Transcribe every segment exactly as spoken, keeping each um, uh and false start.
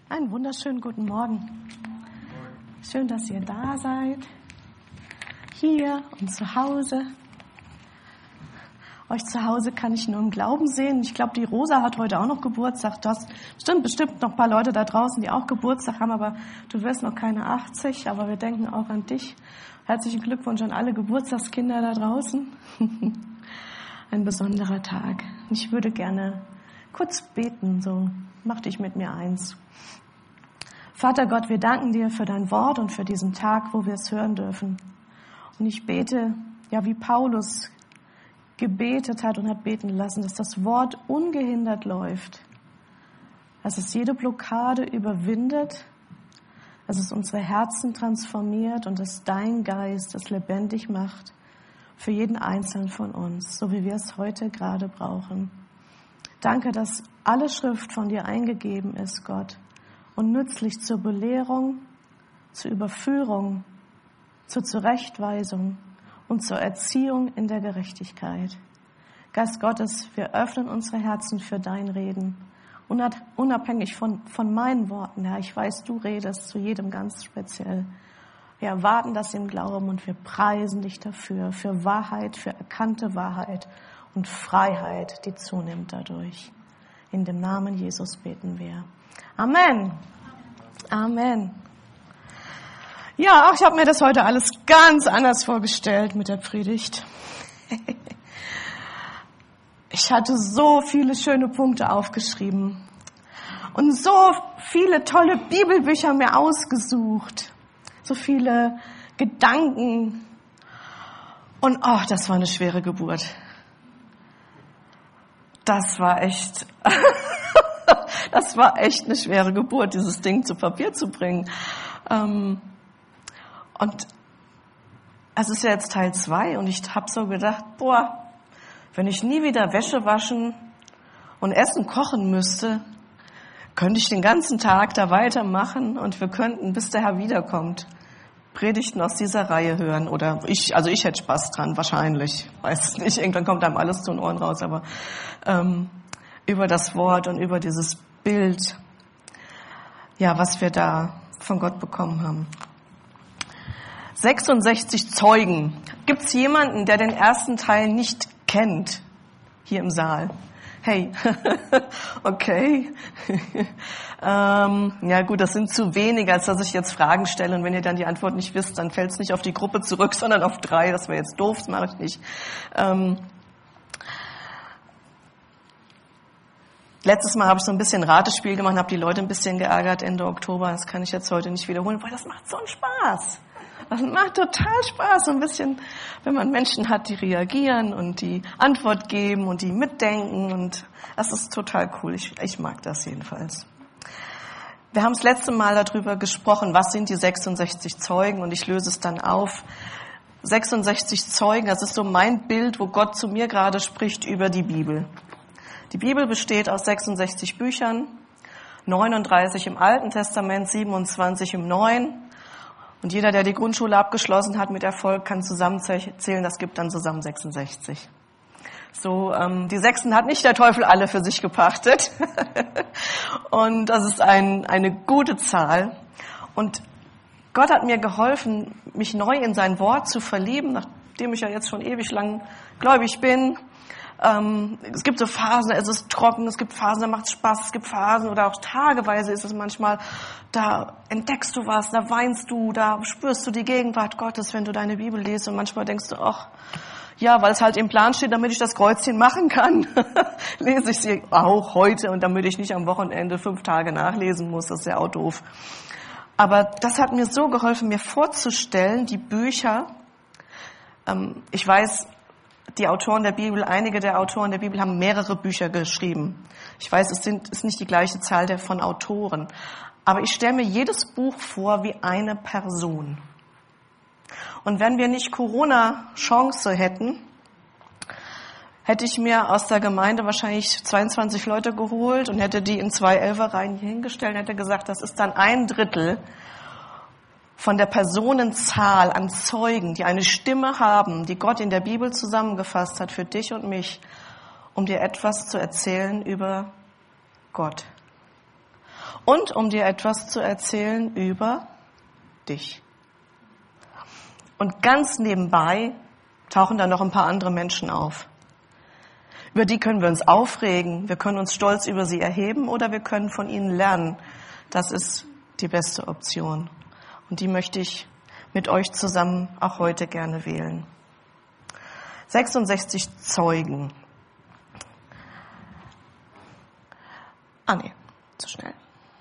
Einen wunderschönen guten Morgen. Schön, dass ihr da seid. Hier und zu Hause. Euch zu Hause kann ich nur im Glauben sehen. Ich glaube, die Rosa hat heute auch noch Geburtstag. Du hast bestimmt, bestimmt noch ein paar Leute da draußen, die auch Geburtstag haben, aber du wirst noch keine achtzig. Aber wir denken auch an dich. Herzlichen Glückwunsch an alle Geburtstagskinder da draußen. Ein besonderer Tag. Ich würde gerne kurz beten, so mach dich mit mir eins. Vater Gott, wir danken dir für dein Wort und für diesen Tag, wo wir es hören dürfen. Und ich bete, ja, wie Paulus gebetet hat und hat beten lassen, dass das Wort ungehindert läuft, dass es jede Blockade überwindet, dass es unsere Herzen transformiert und dass dein Geist es lebendig macht für jeden Einzelnen von uns, so wie wir es heute gerade brauchen. Danke, dass alle Schrift von dir eingegeben ist, Gott, und nützlich zur Belehrung, zur Überführung, zur Zurechtweisung und zur Erziehung in der Gerechtigkeit. Geist Gottes, wir öffnen unsere Herzen für dein Reden, unabhängig von, von meinen Worten, Herr. Ich weiß, du redest zu jedem ganz speziell. Wir erwarten das im Glauben und wir preisen dich dafür, für Wahrheit, für erkannte Wahrheit und Freiheit, die zunimmt dadurch. In dem Namen Jesus beten wir. Amen. Amen. Ja, auch ich habe mir das heute alles ganz anders vorgestellt mit der Predigt. Ich hatte so viele schöne Punkte aufgeschrieben und so viele tolle Bibelbücher mir ausgesucht, so viele Gedanken und oh, das war eine schwere Geburt. Das war echt, das war echt eine schwere Geburt, dieses Ding zu Papier zu bringen. Und es ist ja jetzt Teil zwei und ich habe so gedacht, boah, wenn ich nie wieder Wäsche waschen und Essen kochen müsste, könnte ich den ganzen Tag da weitermachen und wir könnten, bis der Herr wiederkommt, Predigten aus dieser Reihe hören. Oder ich, also ich hätte Spaß dran, wahrscheinlich. Weiß es nicht, irgendwann kommt einem alles zu den Ohren raus, aber ähm, über das Wort und über dieses Bild, ja, was wir da von Gott bekommen haben. sechsundsechzig Zeugen. Gibt es jemanden, der den ersten Teil nicht kennt, hier im Saal? Hey, okay. ähm, ja gut, das sind zu wenige, als dass ich jetzt Fragen stelle. Und wenn ihr dann die Antwort nicht wisst, dann fällt es nicht auf die Gruppe zurück, sondern auf drei. Das wäre jetzt doof, das mache ich nicht. Ähm, letztes Mal habe ich so ein bisschen Ratespiel gemacht, habe die Leute ein bisschen geärgert Ende Oktober. Das kann ich jetzt heute nicht wiederholen, weil das macht so einen Spaß. Das macht total Spaß, so ein bisschen, wenn man Menschen hat, die reagieren und die Antwort geben und die mitdenken. Und das ist total cool. Ich, ich mag das jedenfalls. Wir haben das letzte Mal darüber gesprochen, was sind die sechsundsechzig Zeugen, und ich löse es dann auf. sechsundsechzig Zeugen, das ist so mein Bild, wo Gott zu mir gerade spricht über die Bibel. Die Bibel besteht aus sechsundsechzig Büchern, neununddreißig im Alten Testament, siebenundzwanzig im Neuen. Und jeder, der die Grundschule abgeschlossen hat mit Erfolg, kann zusammenzählen, das gibt dann zusammen sechsundsechzig. So, ähm, die Sechsten hat nicht der Teufel alle für sich gepachtet. Und das ist ein, eine gute Zahl. Und Gott hat mir geholfen, mich neu in sein Wort zu verlieben, nachdem ich ja jetzt schon ewig lang gläubig bin. Ähm, es gibt so Phasen, da ist es trocken, es gibt Phasen, da macht es Spaß, es gibt Phasen oder auch tageweise ist es manchmal, da entdeckst du was, da weinst du, da spürst du die Gegenwart Gottes, wenn du deine Bibel liest, und manchmal denkst du, ach, ja, weil es halt im Plan steht, damit ich das Kreuzchen machen kann, lese ich sie auch heute, und damit ich nicht am Wochenende fünf Tage nachlesen muss, das ist ja auch doof. Aber das hat mir so geholfen, mir vorzustellen, die Bücher, ähm, ich weiß, die Autoren der Bibel, einige der Autoren der Bibel haben mehrere Bücher geschrieben. Ich weiß, es sind, ist nicht die gleiche Zahl der von Autoren. Aber ich stelle mir jedes Buch vor wie eine Person. Und wenn wir nicht Corona-Chance hätten, hätte ich mir aus der Gemeinde wahrscheinlich zweiundzwanzig Leute geholt und hätte die in zwei Elferreihen hier hingestellt und hätte gesagt, das ist dann ein Drittel von der Personenzahl an Zeugen, die eine Stimme haben, die Gott in der Bibel zusammengefasst hat für dich und mich, um dir etwas zu erzählen über Gott. und um dir etwas zu erzählen über dich. Und ganz nebenbei tauchen dann noch ein paar andere Menschen auf. Über die können wir uns aufregen, wir können uns stolz über sie erheben oder wir können von ihnen lernen. Das ist die beste Option. Und die möchte ich mit euch zusammen auch heute gerne wählen. sechsundsechzig Zeugen. Ah nee, zu schnell.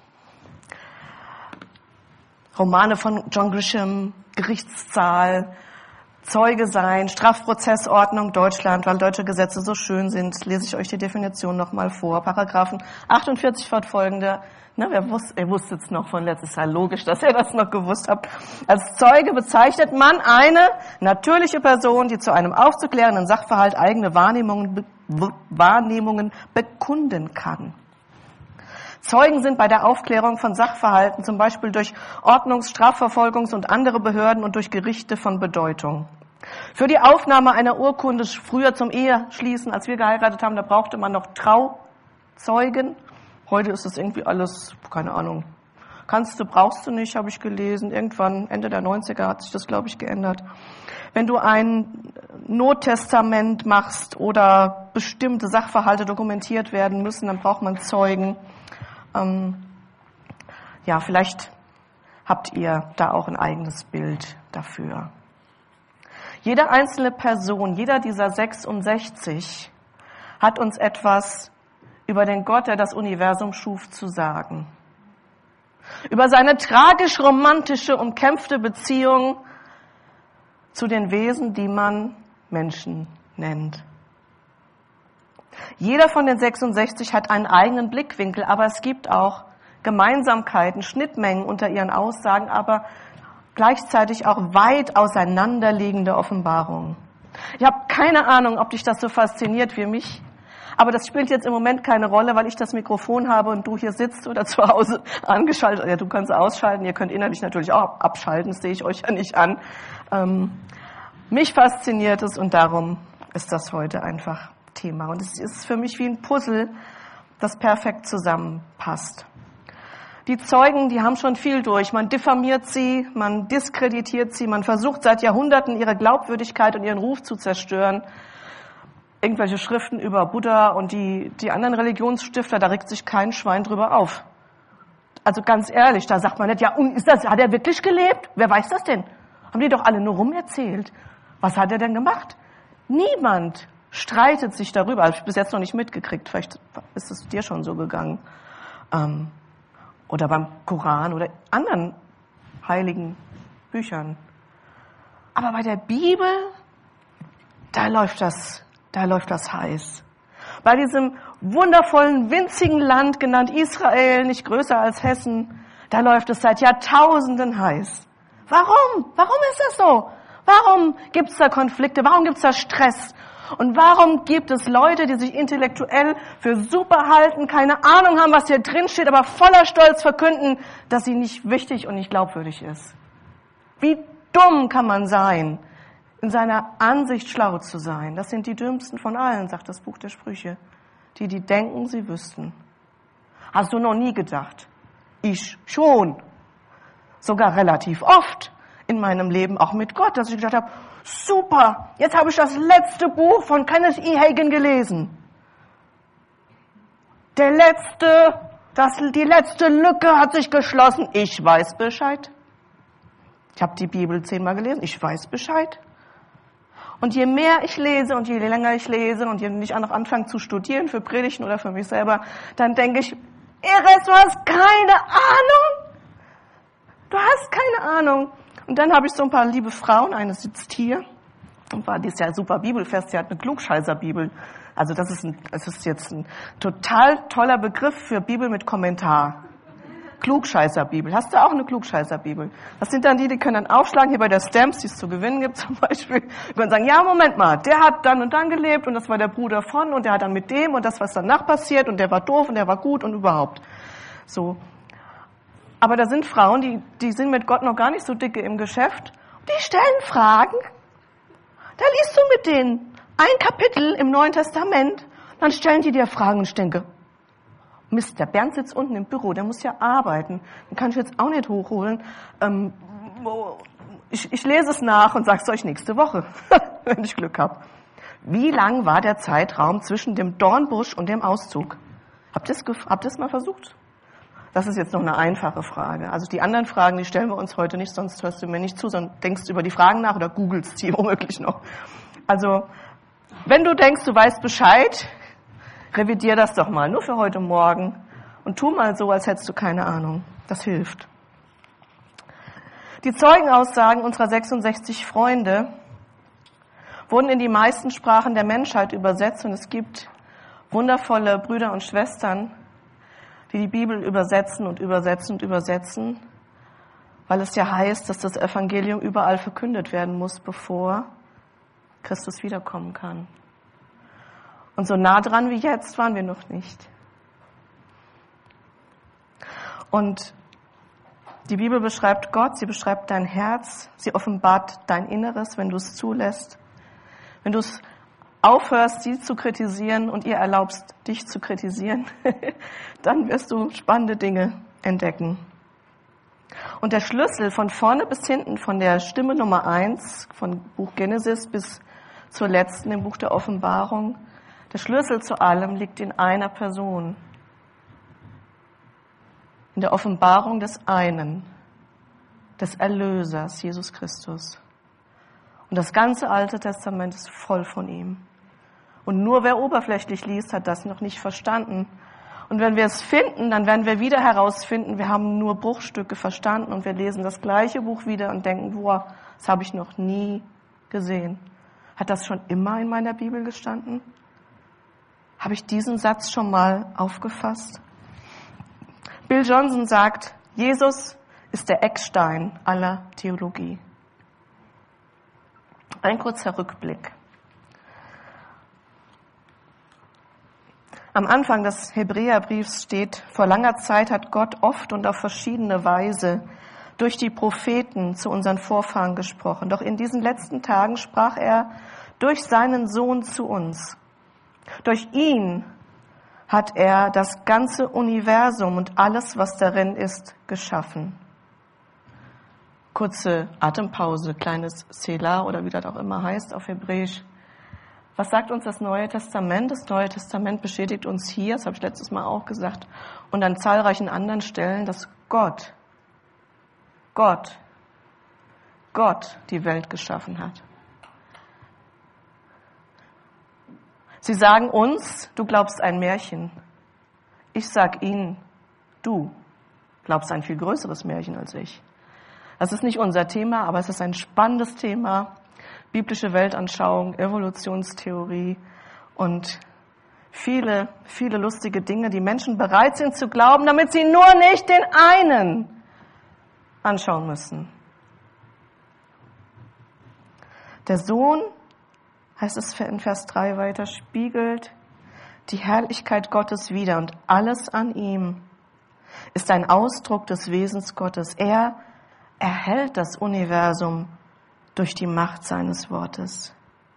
Romane von John Grisham, Gerichtssaal, Zeuge sein, Strafprozessordnung Deutschland, weil deutsche Gesetze so schön sind, lese ich euch die Definition nochmal vor. Paragraphen achtundvierzig fortfolgende. Ne, wer wusste, ihr wusstet es noch von letztes Jahr, logisch, dass ihr das noch gewusst habt. Als Zeuge bezeichnet man eine natürliche Person, die zu einem aufzuklärenden Sachverhalt eigene Wahrnehmungen, be, Wahrnehmungen bekunden kann. Zeugen sind bei der Aufklärung von Sachverhalten, zum Beispiel durch Ordnungs-, Strafverfolgungs- und andere Behörden und durch Gerichte von Bedeutung. Für die Aufnahme einer Urkunde, früher zum Eheschließen, als wir geheiratet haben, da brauchte man noch Trauzeugen. Heute ist das irgendwie alles, keine Ahnung, kannst du, brauchst du nicht, habe ich gelesen. Irgendwann, Ende der neunziger hat sich das, glaube ich, geändert. Wenn du ein Nottestament machst oder bestimmte Sachverhalte dokumentiert werden müssen, dann braucht man Zeugen. Ähm, ja, vielleicht habt ihr da auch ein eigenes Bild dafür. Jede einzelne Person, jeder dieser sechsundsechzig hat uns etwas über den Gott, der das Universum schuf, zu sagen. Über seine tragisch-romantische, umkämpfte Beziehung zu den Wesen, die man Menschen nennt. Jeder von den sechsundsechzig hat einen eigenen Blickwinkel, aber es gibt auch Gemeinsamkeiten, Schnittmengen unter ihren Aussagen, aber gleichzeitig auch weit auseinanderliegende Offenbarungen. Ich habe keine Ahnung, ob dich das so fasziniert wie mich, aber das spielt jetzt im Moment keine Rolle, weil ich das Mikrofon habe und du hier sitzt oder zu Hause angeschaltet. Ja, du kannst ausschalten, ihr könnt innerlich natürlich auch abschalten, das sehe ich euch ja nicht an. Ähm, mich fasziniert es und darum ist das heute einfach Thema. Und es ist für mich wie ein Puzzle, das perfekt zusammenpasst. Die Zeugen, die haben schon viel durch. Man diffamiert sie, man diskreditiert sie, man versucht seit Jahrhunderten ihre Glaubwürdigkeit und ihren Ruf zu zerstören. Irgendwelche Schriften über Buddha und die, die anderen Religionsstifter, da regt sich kein Schwein drüber auf. Also ganz ehrlich, da sagt man nicht, ja, und ist das, hat er wirklich gelebt? Wer weiß das denn? Haben die doch alle nur rumerzählt. Was hat er denn gemacht? Niemand streitet sich darüber. Habe ich bis jetzt noch nicht mitgekriegt. Vielleicht ist es dir schon so gegangen. Ähm, oder beim Koran oder anderen heiligen Büchern. Aber bei der Bibel, da läuft das, da läuft das heiß. Bei diesem wundervollen, winzigen Land, genannt Israel, nicht größer als Hessen, da läuft es seit Jahrtausenden heiß. Warum? Warum ist das so? Warum gibt es da Konflikte? Warum gibt es da Stress? Und warum gibt es Leute, die sich intellektuell für super halten, keine Ahnung haben, was hier drin steht, aber voller Stolz verkünden, dass sie nicht wichtig und nicht glaubwürdig ist? Wie dumm kann man sein, in seiner Ansicht schlau zu sein? Das sind die dümmsten von allen, sagt das Buch der Sprüche. Die, die denken, sie wüssten. Hast du noch nie gedacht? Ich schon. Sogar relativ oft in meinem Leben, auch mit Gott, dass ich gedacht habe, super, jetzt habe ich das letzte Buch von Kenneth E. Hagin gelesen. Der letzte, das, die letzte Lücke hat sich geschlossen. Ich weiß Bescheid. Ich habe die Bibel zehnmal gelesen. Ich weiß Bescheid. Und je mehr ich lese und je länger ich lese und je nicht noch anfange zu studieren für Predigten oder für mich selber, dann denke ich, Iris, du hast keine Ahnung. Du hast keine Ahnung. Und dann habe ich so ein paar liebe Frauen, eine sitzt hier und war dieses Jahr super Bibelfest, sie hat eine Klugscheißer-Bibel. Also das ist, ein, das ist jetzt ein total toller Begriff für Bibel mit Kommentar. Klugscheißer-Bibel. Hast du auch eine Klugscheißer-Bibel? Das sind dann die, die können dann aufschlagen, hier bei der Stamps, die es zu gewinnen gibt zum Beispiel. Die können sagen, ja, Moment mal, der hat dann und dann gelebt und das war der Bruder von und der hat dann mit dem und das, was danach passiert und der war doof und der war gut und überhaupt. So. Aber da sind Frauen, die, die sind mit Gott noch gar nicht so dicke im Geschäft. Die stellen Fragen. Da liest du mit denen ein Kapitel im Neuen Testament, dann stellen die dir Fragen und ich denke, Mist, der Bernd sitzt unten im Büro, der muss ja arbeiten. Den kann ich jetzt auch nicht hochholen. Ähm, ich, ich lese es nach und sage es euch nächste Woche, wenn ich Glück habe. Wie lang war der Zeitraum zwischen dem Dornbusch und dem Auszug? Habt ihr es habt ihr's mal versucht? Das ist jetzt noch eine einfache Frage. Also die anderen Fragen, die stellen wir uns heute nicht, sonst hörst du mir nicht zu, sondern denkst über die Fragen nach oder googelst die womöglich noch. Also wenn du denkst, du weißt Bescheid, revidier das doch mal, nur für heute Morgen. Und tu mal so, als hättest du keine Ahnung. Das hilft. Die Zeugenaussagen unserer sechsundsechzig Freunde wurden in die meisten Sprachen der Menschheit übersetzt. Und es gibt wundervolle Brüder und Schwestern, die die Bibel übersetzen und übersetzen und übersetzen, weil es ja heißt, dass das Evangelium überall verkündet werden muss, bevor Christus wiederkommen kann. Und so nah dran wie jetzt waren wir noch nicht. Und die Bibel beschreibt Gott, sie beschreibt dein Herz, sie offenbart dein Inneres, wenn du es zulässt. Wenn du es aufhörst, sie zu kritisieren und ihr erlaubst, dich zu kritisieren, dann wirst du spannende Dinge entdecken. Und der Schlüssel von vorne bis hinten, von der Stimme Nummer eins, von Buch Genesis bis zur letzten im Buch der Offenbarung, der Schlüssel zu allem liegt in einer Person. In der Offenbarung des einen, des Erlösers, Jesus Christus. Und das ganze Alte Testament ist voll von ihm. Und nur wer oberflächlich liest, hat das noch nicht verstanden. Und wenn wir es finden, dann werden wir wieder herausfinden, wir haben nur Bruchstücke verstanden und wir lesen das gleiche Buch wieder und denken, boah, das habe ich noch nie gesehen. Hat das schon immer in meiner Bibel gestanden? Habe ich diesen Satz schon mal aufgefasst? Bill Johnson sagt, Jesus ist der Eckstein aller Theologie. Ein kurzer Rückblick. Am Anfang des Hebräerbriefs steht, vor langer Zeit hat Gott oft und auf verschiedene Weise durch die Propheten zu unseren Vorfahren gesprochen. Doch in diesen letzten Tagen sprach er durch seinen Sohn zu uns. Durch ihn hat er das ganze Universum und alles, was darin ist, geschaffen. Kurze Atempause, kleines Selah oder wie das auch immer heißt auf Hebräisch. Was sagt uns das Neue Testament? Das Neue Testament bestätigt uns hier, das habe ich letztes Mal auch gesagt, und an zahlreichen anderen Stellen, dass Gott, Gott, Gott die Welt geschaffen hat. Sie sagen uns, du glaubst ein Märchen. Ich sag ihnen, du glaubst ein viel größeres Märchen als ich. Das ist nicht unser Thema, aber es ist ein spannendes Thema. Biblische Weltanschauung, Evolutionstheorie und viele, viele lustige Dinge, die Menschen bereit sind zu glauben, damit sie nur nicht den einen anschauen müssen. Der Sohn, heißt es in Vers drei weiter, spiegelt die Herrlichkeit Gottes wider und alles an ihm ist ein Ausdruck des Wesens Gottes. Er erhält das Universum durch die Macht seines Wortes.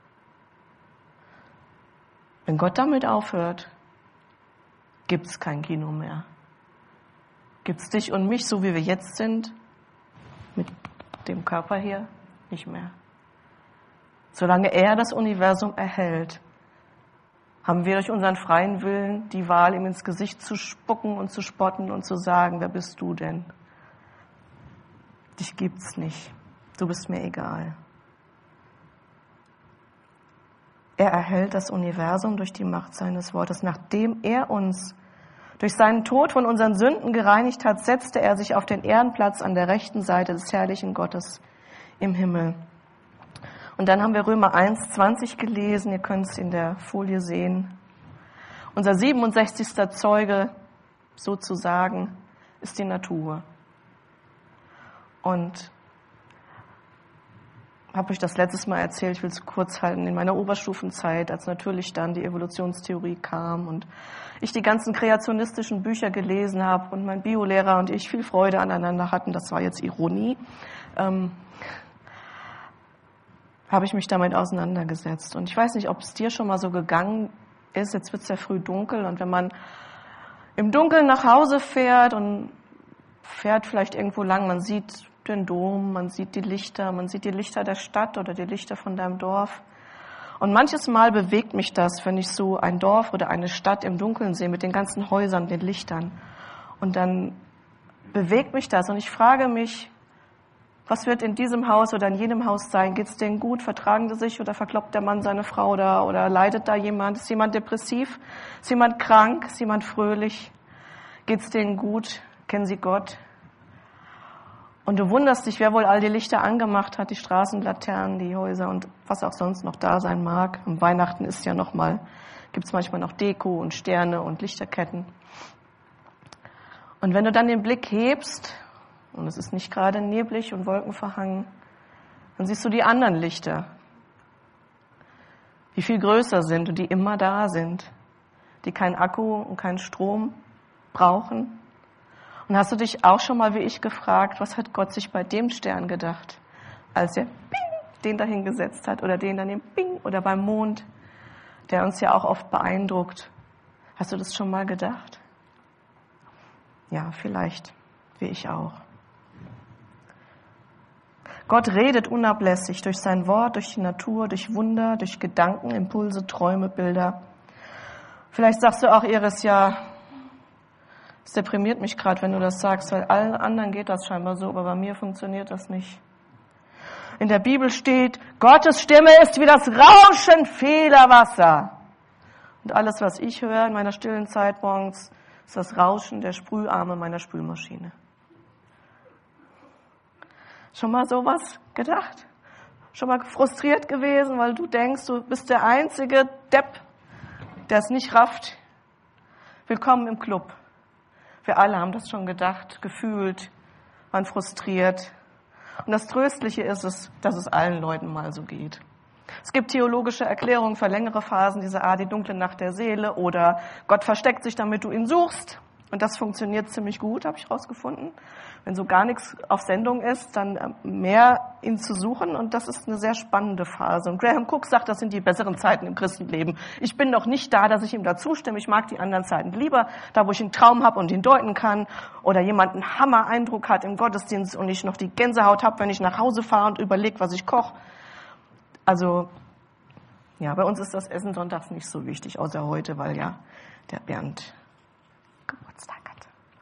Wenn Gott damit aufhört, gibt's kein Kino mehr. Gibt's dich und mich, so wie wir jetzt sind, mit dem Körper hier, nicht mehr. Solange er das Universum erhält, haben wir durch unseren freien Willen die Wahl, ihm ins Gesicht zu spucken und zu spotten und zu sagen, wer bist du denn? Dich gibt's nicht. Du bist mir egal. Er erhält das Universum durch die Macht seines Wortes. Nachdem er uns durch seinen Tod von unseren Sünden gereinigt hat, setzte er sich auf den Ehrenplatz an der rechten Seite des herrlichen Gottes im Himmel. Und dann haben wir Römer eins, zwanzig gelesen. Ihr könnt es in der Folie sehen. Unser siebenundsechzigster Zeuge, sozusagen, ist die Natur. Und habe ich das letztes Mal erzählt, ich will es kurz halten, in meiner Oberstufenzeit, als natürlich dann die Evolutionstheorie kam und ich die ganzen kreationistischen Bücher gelesen habe und mein Biolehrer und ich viel Freude aneinander hatten, das war jetzt Ironie, ähm, habe ich mich damit auseinandergesetzt. Und ich weiß nicht, ob es dir schon mal so gegangen ist, jetzt wird es ja früh dunkel und wenn man im Dunkeln nach Hause fährt und fährt vielleicht irgendwo lang, man sieht den Dom, man sieht die Lichter, man sieht die Lichter der Stadt oder die Lichter von deinem Dorf. Und manches Mal bewegt mich das, wenn ich so ein Dorf oder eine Stadt im Dunkeln sehe mit den ganzen Häusern, den Lichtern. Und dann bewegt mich das und ich frage mich, was wird in diesem Haus oder in jenem Haus sein? Geht es denen gut? Vertragen sie sich oder verkloppt der Mann seine Frau da oder leidet da jemand? Ist jemand depressiv? Ist jemand krank? Ist jemand fröhlich? Geht es denen gut? Kennen sie Gott? Und du wunderst dich, wer wohl all die Lichter angemacht hat, die Straßenlaternen, die Häuser und was auch sonst noch da sein mag. Am Weihnachten ist ja noch mal, gibt es manchmal noch Deko und Sterne und Lichterketten. Und wenn du dann den Blick hebst, und es ist nicht gerade neblig und wolkenverhangen, dann siehst du die anderen Lichter, die viel größer sind und die immer da sind, die keinen Akku und keinen Strom brauchen. Und hast du dich auch schon mal wie ich gefragt, was hat Gott sich bei dem Stern gedacht, als er Bing, den dahin gesetzt hat oder den daneben Bing oder beim Mond, der uns ja auch oft beeindruckt. Hast du das schon mal gedacht? Ja, vielleicht, wie ich auch. Gott redet unablässig durch sein Wort, durch die Natur, durch Wunder, durch Gedanken, Impulse, Träume, Bilder. Vielleicht sagst du auch, Iris, ja, es deprimiert mich gerade, wenn du das sagst, weil allen anderen geht das scheinbar so, aber bei mir funktioniert das nicht. In der Bibel steht, Gottes Stimme ist wie das Rauschen vieler Wasser. Und alles, was ich höre in meiner stillen Zeit morgens, ist das Rauschen der Sprüharme meiner Spülmaschine. Schon mal sowas gedacht? Schon mal frustriert gewesen, weil du denkst, du bist der einzige Depp, der es nicht rafft? Willkommen im Club. Wir alle haben das schon gedacht, gefühlt, waren frustriert. Und das Tröstliche ist es, dass es allen Leuten mal so geht. Es gibt theologische Erklärungen für längere Phasen dieser Art, die dunkle Nacht der Seele oder Gott versteckt sich, damit du ihn suchst. Und das funktioniert ziemlich gut, habe ich rausgefunden. Wenn so gar nichts auf Sendung ist, dann mehr ihn zu suchen. Und das ist eine sehr spannende Phase. Und Graham Cook sagt, das sind die besseren Zeiten im Christenleben. Ich bin noch nicht da, dass ich ihm da zustimme. Ich mag die anderen Zeiten lieber. Da, wo ich einen Traum habe und ihn deuten kann. Oder jemand einen Hammer-Eindruck hat im Gottesdienst und ich noch die Gänsehaut habe, wenn ich nach Hause fahre und überlege, was ich koche. Also, ja, bei uns ist das Essen sonntags nicht so wichtig, außer heute, weil ja der Bernd Geburtstag hat.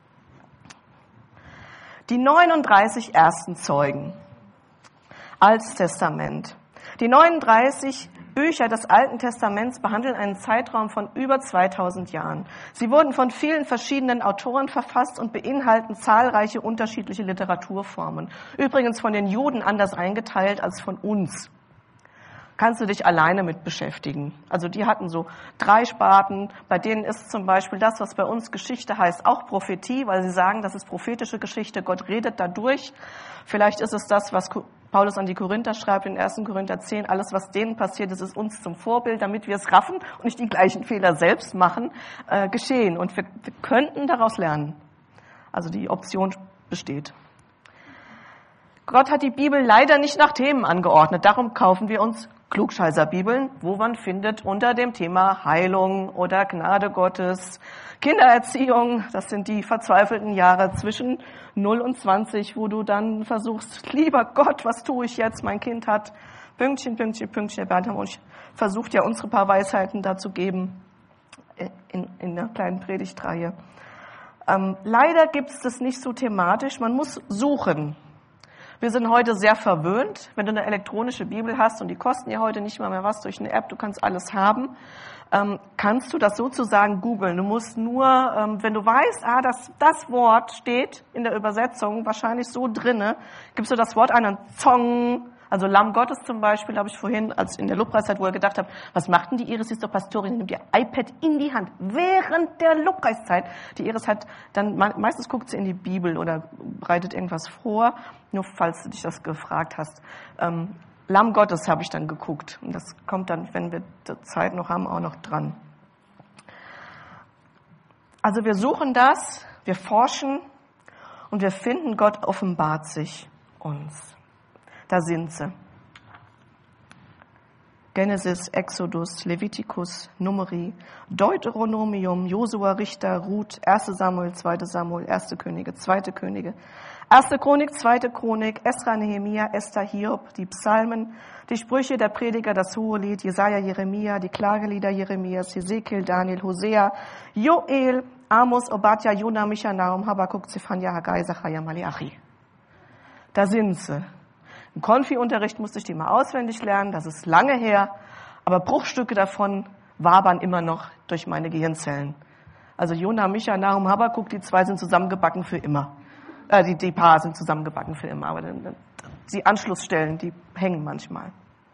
Die neununddreißig ersten Zeugen. Altes Testament. Die neununddreißig Bücher des Alten Testaments behandeln einen Zeitraum von über zweitausend Jahren. Sie wurden von vielen verschiedenen Autoren verfasst und beinhalten zahlreiche unterschiedliche Literaturformen. Übrigens von den Juden anders eingeteilt als von uns. Kannst du dich alleine mit beschäftigen. Also die hatten so drei Sparten, bei denen ist zum Beispiel das, was bei uns Geschichte heißt, auch Prophetie, weil sie sagen, das ist prophetische Geschichte, Gott redet dadurch. Vielleicht ist es das, was Paulus an die Korinther schreibt in ersten Korinther zehn, alles, was denen passiert ist, ist uns zum Vorbild, damit wir es raffen und nicht die gleichen Fehler selbst machen, äh, geschehen. Und wir, wir könnten daraus lernen. Also die Option besteht. Gott hat die Bibel leider nicht nach Themen angeordnet, darum kaufen wir uns Klugscheißerbibeln, wo man findet unter dem Thema Heilung oder Gnade Gottes, Kindererziehung, das sind die verzweifelten Jahre zwischen null und zwanzig, wo du dann versuchst, lieber Gott, was tue ich jetzt? Mein Kind hat Pünktchen, Pünktchen, Pünktchen. Bernd haben uns versucht, ja unsere paar Weisheiten da zu geben in, in einer kleinen Predigtreihe. Ähm, leider gibt es das nicht so thematisch, man muss suchen. Wir sind heute sehr verwöhnt, wenn du eine elektronische Bibel hast und die kosten ja heute nicht mal mehr was durch eine App, du kannst alles haben, ähm, kannst du das sozusagen googeln. Du musst nur, ähm, wenn du weißt, ah, das, das Wort steht in der Übersetzung wahrscheinlich so drinne, gibst du das Wort ein und zong, also Lamm Gottes zum Beispiel, habe ich vorhin, als in der Lobpreiszeit, wo er gedacht habe, was macht denn die Iris, sie ist doch Pastorin, nimmt ihr iPad in die Hand, während der Lobpreiszeit. Die Iris hat dann, meistens guckt sie in die Bibel oder bereitet irgendwas vor, nur falls du dich das gefragt hast. Ähm, Lamm Gottes habe ich dann geguckt und das kommt dann, wenn wir die Zeit noch haben, auch noch dran. Also wir suchen das, wir forschen und wir finden, Gott offenbart sich uns. Da sind sie. Genesis, Exodus, Levitikus, Numeri, Deuteronomium, Josua, Richter, Ruth, erster Samuel, zweiter Samuel, erster Könige, zweiter Könige, erster Chronik, zweiter Chronik, Esra, Nehemia, Esther, Hiob, die Psalmen, die Sprüche der Prediger, das Hohelied, Jesaja, Jeremia, die Klagelieder Jeremias, Hesekiel, Daniel, Hosea, Joel, Amos, Obadja, Jona, Micha, Nahum, Habakkuk, Zephania, Haggai, Sacharja, Malachi. Da sind sie. Im Konfi-Unterricht musste ich die mal auswendig lernen, das ist lange her, aber Bruchstücke davon wabern immer noch durch meine Gehirnzellen. Also Jona, Micha, Nahum, Habakkuk, die zwei sind zusammengebacken für immer. Äh, die, die Paar sind zusammengebacken für immer, aber die Anschlussstellen, die hängen manchmal.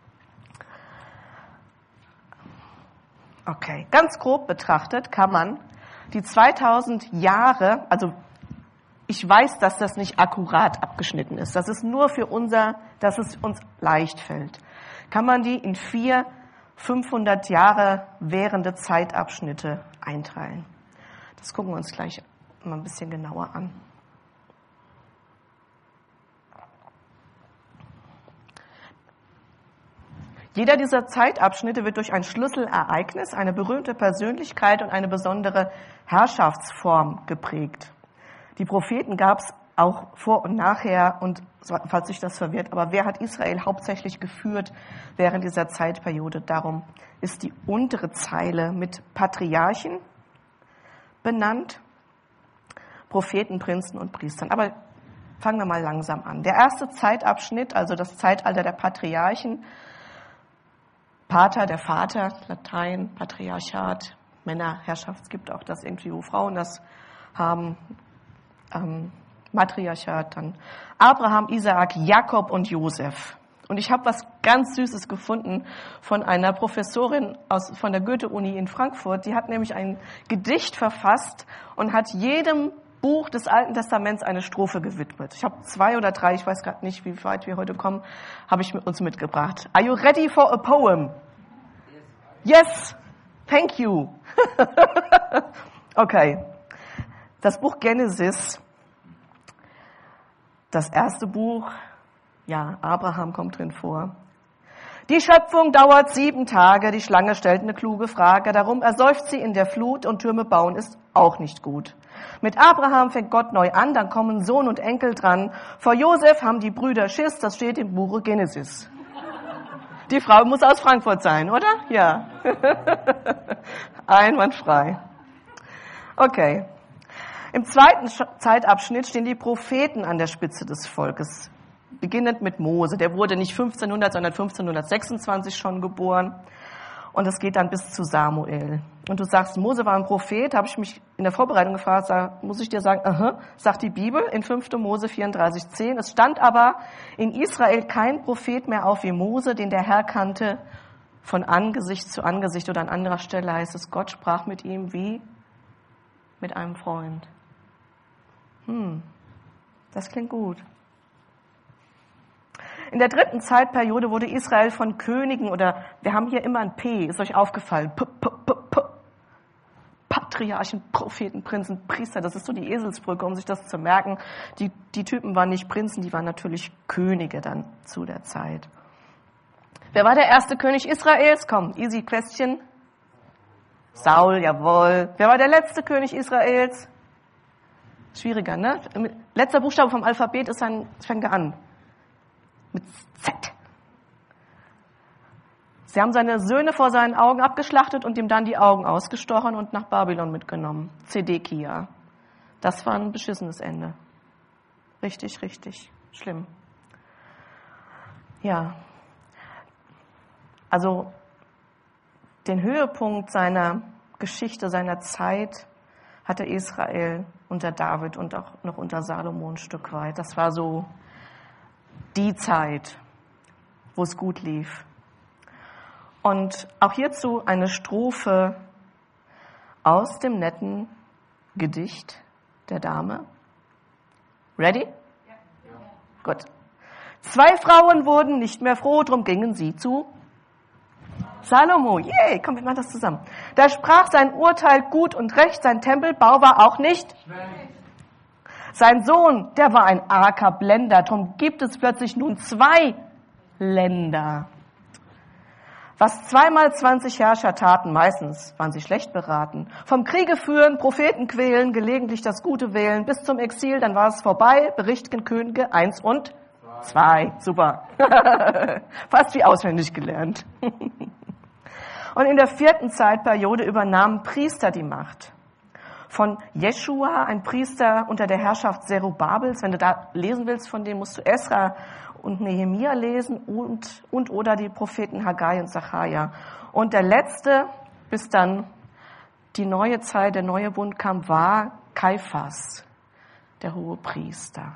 Okay, ganz grob betrachtet kann man die zweitausend Jahre, also ich weiß, dass das nicht akkurat abgeschnitten ist. Das ist nur für unser, dass es uns leicht fällt. Kann man die in vier fünfhundert Jahre währende Zeitabschnitte einteilen. Das gucken wir uns gleich mal ein bisschen genauer an. Jeder dieser Zeitabschnitte wird durch ein Schlüsselereignis, eine berühmte Persönlichkeit und eine besondere Herrschaftsform geprägt. Die Propheten gab es auch vor und nachher, und falls sich das verwirrt, aber wer hat Israel hauptsächlich geführt während dieser Zeitperiode? Darum ist die untere Zeile mit Patriarchen benannt, Propheten, Prinzen und Priestern. Aber fangen wir mal langsam an. Der erste Zeitabschnitt, also das Zeitalter der Patriarchen, Pater, der Vater, Latein, Patriarchat, Männerherrschaft, es gibt auch das irgendwie, wo Frauen das haben, ähm, Matriarchat, dann Abraham, Isaak, Jakob und Josef. Und ich habe was ganz Süßes gefunden von einer Professorin aus, von der Goethe-Uni in Frankfurt. Die hat nämlich ein Gedicht verfasst und hat jedem Buch des Alten Testaments eine Strophe gewidmet. Ich habe zwei oder drei, ich weiß gerade nicht, wie weit wir heute kommen, habe ich mit uns mitgebracht. Are you ready for a poem? Yes, thank you. Okay. Das Buch Genesis, das erste Buch, ja, Abraham kommt drin vor. Die Schöpfung dauert sieben Tage, die Schlange stellt eine kluge Frage, darum ersäuft sie in der Flut und Türme bauen ist auch nicht gut. Mit Abraham fängt Gott neu an, dann kommen Sohn und Enkel dran. Vor Josef haben die Brüder Schiss, das steht im Buche Genesis. Die Frau muss aus Frankfurt sein, oder? Ja. Einwandfrei. Okay. Im zweiten Zeitabschnitt stehen die Propheten an der Spitze des Volkes, beginnend mit Mose. Der wurde nicht fünfzehnhundert, sondern fünfzehnhundertsechsundzwanzig schon geboren. Und es geht dann bis zu Samuel. Und du sagst, Mose war ein Prophet, habe ich mich in der Vorbereitung gefragt, sag, muss ich dir sagen, aha, sagt die Bibel in fünfter Mose vierunddreißig zehn. Es stand aber in Israel kein Prophet mehr auf wie Mose, den der Herr kannte, von Angesicht zu Angesicht. Oder an anderer Stelle heißt es, Gott sprach mit ihm wie mit einem Freund. Hm, das klingt gut. In der dritten Zeitperiode wurde Israel von Königen, oder wir haben hier immer ein P, ist euch aufgefallen, P, P, P, P. Patriarchen, Propheten, Prinzen, Priester, das ist so die Eselsbrücke, um sich das zu merken. Die, die Typen waren nicht Prinzen, die waren natürlich Könige dann zu der Zeit. Wer war der erste König Israels? Komm, easy question. Saul, jawohl. Wer war der letzte König Israels? Schwieriger, ne? Letzter Buchstabe vom Alphabet ist ein, fängt er an. Mit Z. Sie haben seine Söhne vor seinen Augen abgeschlachtet und ihm dann die Augen ausgestochen und nach Babylon mitgenommen. Zedekia. Das war ein beschissenes Ende. Richtig, richtig schlimm. Ja. Also den Höhepunkt seiner Geschichte, seiner Zeit hatte Israel unter David und auch noch unter Salomo ein Stück weit. Das war so die Zeit, wo es gut lief. Und auch hierzu eine Strophe aus dem netten Gedicht der Dame. Ready? Ja. Gut. Zwei Frauen wurden nicht mehr froh, drum gingen sie zu Salomo. Yay, komm, wir machen das zusammen. Da sprach sein Urteil gut und recht, sein Tempelbau war auch nicht schlecht. Sein Sohn, der war ein arger Blender, drum gibt es plötzlich nun zwei Länder. Was zweimal zwanzig Herrscher taten, meistens waren sie schlecht beraten. Vom Kriege führen, Propheten quälen, gelegentlich das Gute wählen, bis zum Exil, dann war es vorbei, berichtigen Könige eins und zwei. Super. Fast wie auswendig gelernt. Und in der vierten Zeitperiode übernahmen Priester die Macht. Von Jeschua, ein Priester unter der Herrschaft Zerubabels, wenn du da lesen willst, von dem musst du Esra und Nehemia lesen und, und oder die Propheten Haggai und Sacharja. Und der letzte, bis dann die neue Zeit, der neue Bund kam, war Kaiphas, der hohe Priester.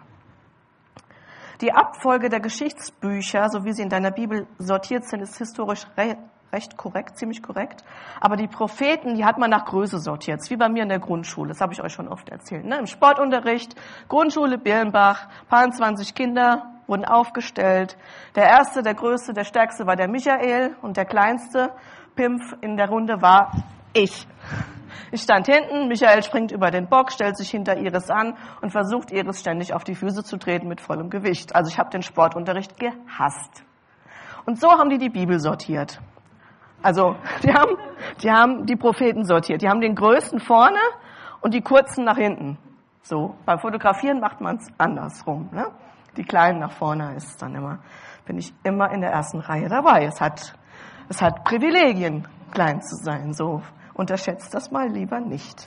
Die Abfolge der Geschichtsbücher, so wie sie in deiner Bibel sortiert sind, ist historisch re- recht korrekt, ziemlich korrekt. Aber die Propheten, die hat man nach Größe sortiert. Das ist wie bei mir in der Grundschule, das habe ich euch schon oft erzählt. Ne? Im Sportunterricht, Grundschule Birnbach, paar zwanzig Kinder wurden aufgestellt. Der erste, der größte, der stärkste war der Michael und der kleinste Pimpf in der Runde war ich. Ich stand hinten, Michael springt über den Bock, stellt sich hinter Iris an und versucht, Iris ständig auf die Füße zu treten mit vollem Gewicht. Also ich habe den Sportunterricht gehasst. Und so haben die die Bibel sortiert. Also die haben, die haben die Propheten sortiert. Die haben den Größten vorne und die Kurzen nach hinten. So, beim Fotografieren macht man es andersrum. Ne? Die Kleinen nach vorne ist dann immer, bin ich immer in der ersten Reihe dabei. Es hat, es hat Privilegien, klein zu sein. So, unterschätzt das mal lieber nicht.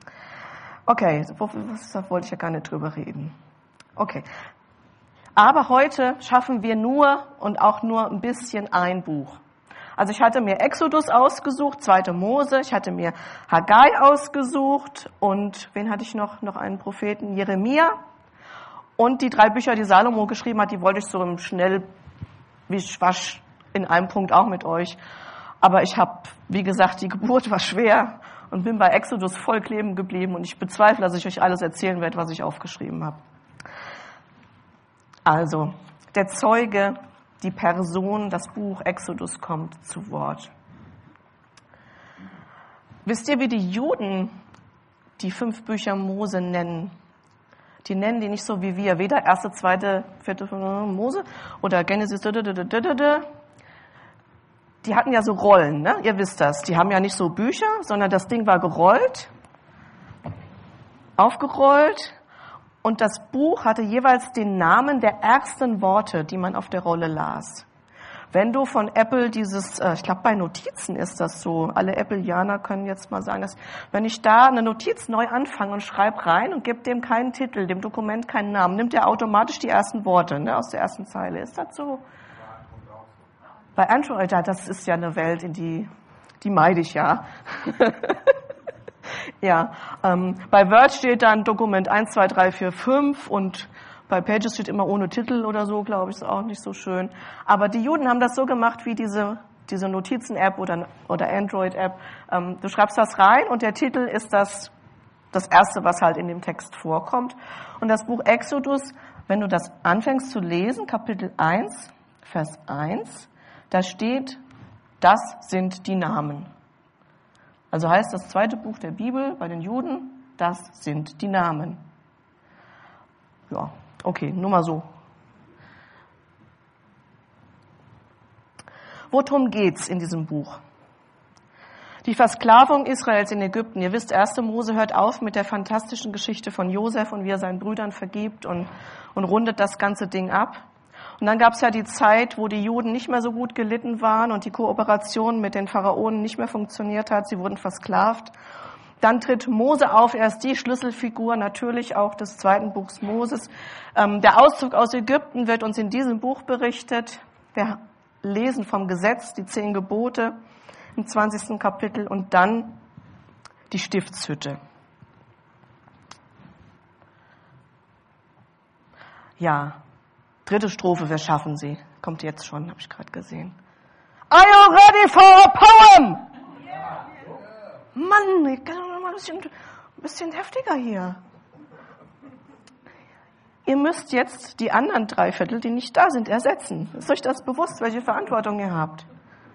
Okay, da wollte ich ja gar nicht drüber reden. Okay. Aber heute schaffen wir nur und auch nur ein bisschen ein Buch. Also ich hatte mir Exodus ausgesucht, zweite Mose, ich hatte mir Haggai ausgesucht und wen hatte ich noch? Noch einen Propheten, Jeremia. Und die drei Bücher, die Salomo geschrieben hat, die wollte ich so im Schnellwischwasch in einem Punkt auch mit euch. Aber ich habe, wie gesagt, die Geburt war schwer und bin bei Exodus voll kleben geblieben und ich bezweifle, dass ich euch alles erzählen werde, was ich aufgeschrieben habe. Also, der Zeuge, die Person, das Buch Exodus kommt zu Wort. Wisst ihr, wie die Juden die fünf Bücher Mose nennen? Die nennen die nicht so wie wir, weder erste, zweite, vierte Mose oder Genesis. Die hatten ja so Rollen, ne? Ihr wisst das. Die haben ja nicht so Bücher, sondern das Ding war gerollt, aufgerollt und das Buch hatte jeweils den Namen der ersten Worte, die man auf der Rolle las. Wenn du von Apple dieses, ich glaube bei Notizen ist das so, alle Appleianer können jetzt mal sagen, dass wenn ich da eine Notiz neu anfange und schreibe rein und gebe dem keinen Titel, dem Dokument keinen Namen, nimmt er automatisch die ersten Worte, ne, aus der ersten Zeile. Ist das so? Bei Android, ja, das ist ja eine Welt, in die, die meide ich ja. ja, ähm, bei Word steht dann Dokument eins, zwei, drei, vier, fünf und bei Pages steht immer ohne Titel oder so, glaube ich, ist auch nicht so schön. Aber die Juden haben das so gemacht wie diese, diese Notizen-App oder, oder Android-App. Ähm, du schreibst das rein und der Titel ist das, das Erste, was halt in dem Text vorkommt. Und das Buch Exodus, wenn du das anfängst zu lesen, Kapitel eins, Vers eins, da steht, das sind die Namen. Also heißt das zweite Buch der Bibel bei den Juden, das sind die Namen. Ja, okay, nur mal so. Worum geht's in diesem Buch? Die Versklavung Israels in Ägypten. Ihr wisst, erste Mose hört auf mit der fantastischen Geschichte von Josef und wie er seinen Brüdern vergibt und, und rundet das ganze Ding ab. Und dann gab es ja die Zeit, wo die Juden nicht mehr so gut gelitten waren und die Kooperation mit den Pharaonen nicht mehr funktioniert hat. Sie wurden versklavt. Dann tritt Mose auf, er ist die Schlüsselfigur natürlich auch des zweiten Buchs Moses. Ähm, der Auszug aus Ägypten wird uns in diesem Buch berichtet. Wir lesen vom Gesetz, die zehn Gebote im zwanzigsten Kapitel und dann die Stiftshütte. Ja, dritte Strophe, wir schaffen sie. Kommt jetzt schon, habe ich gerade gesehen. Are you ready for a poem? Yeah. Mann, ich kann noch mal ein bisschen, ein bisschen heftiger hier. Ihr müsst jetzt die anderen drei Viertel, die nicht da sind, ersetzen. Ist euch das bewusst, welche Verantwortung ihr habt?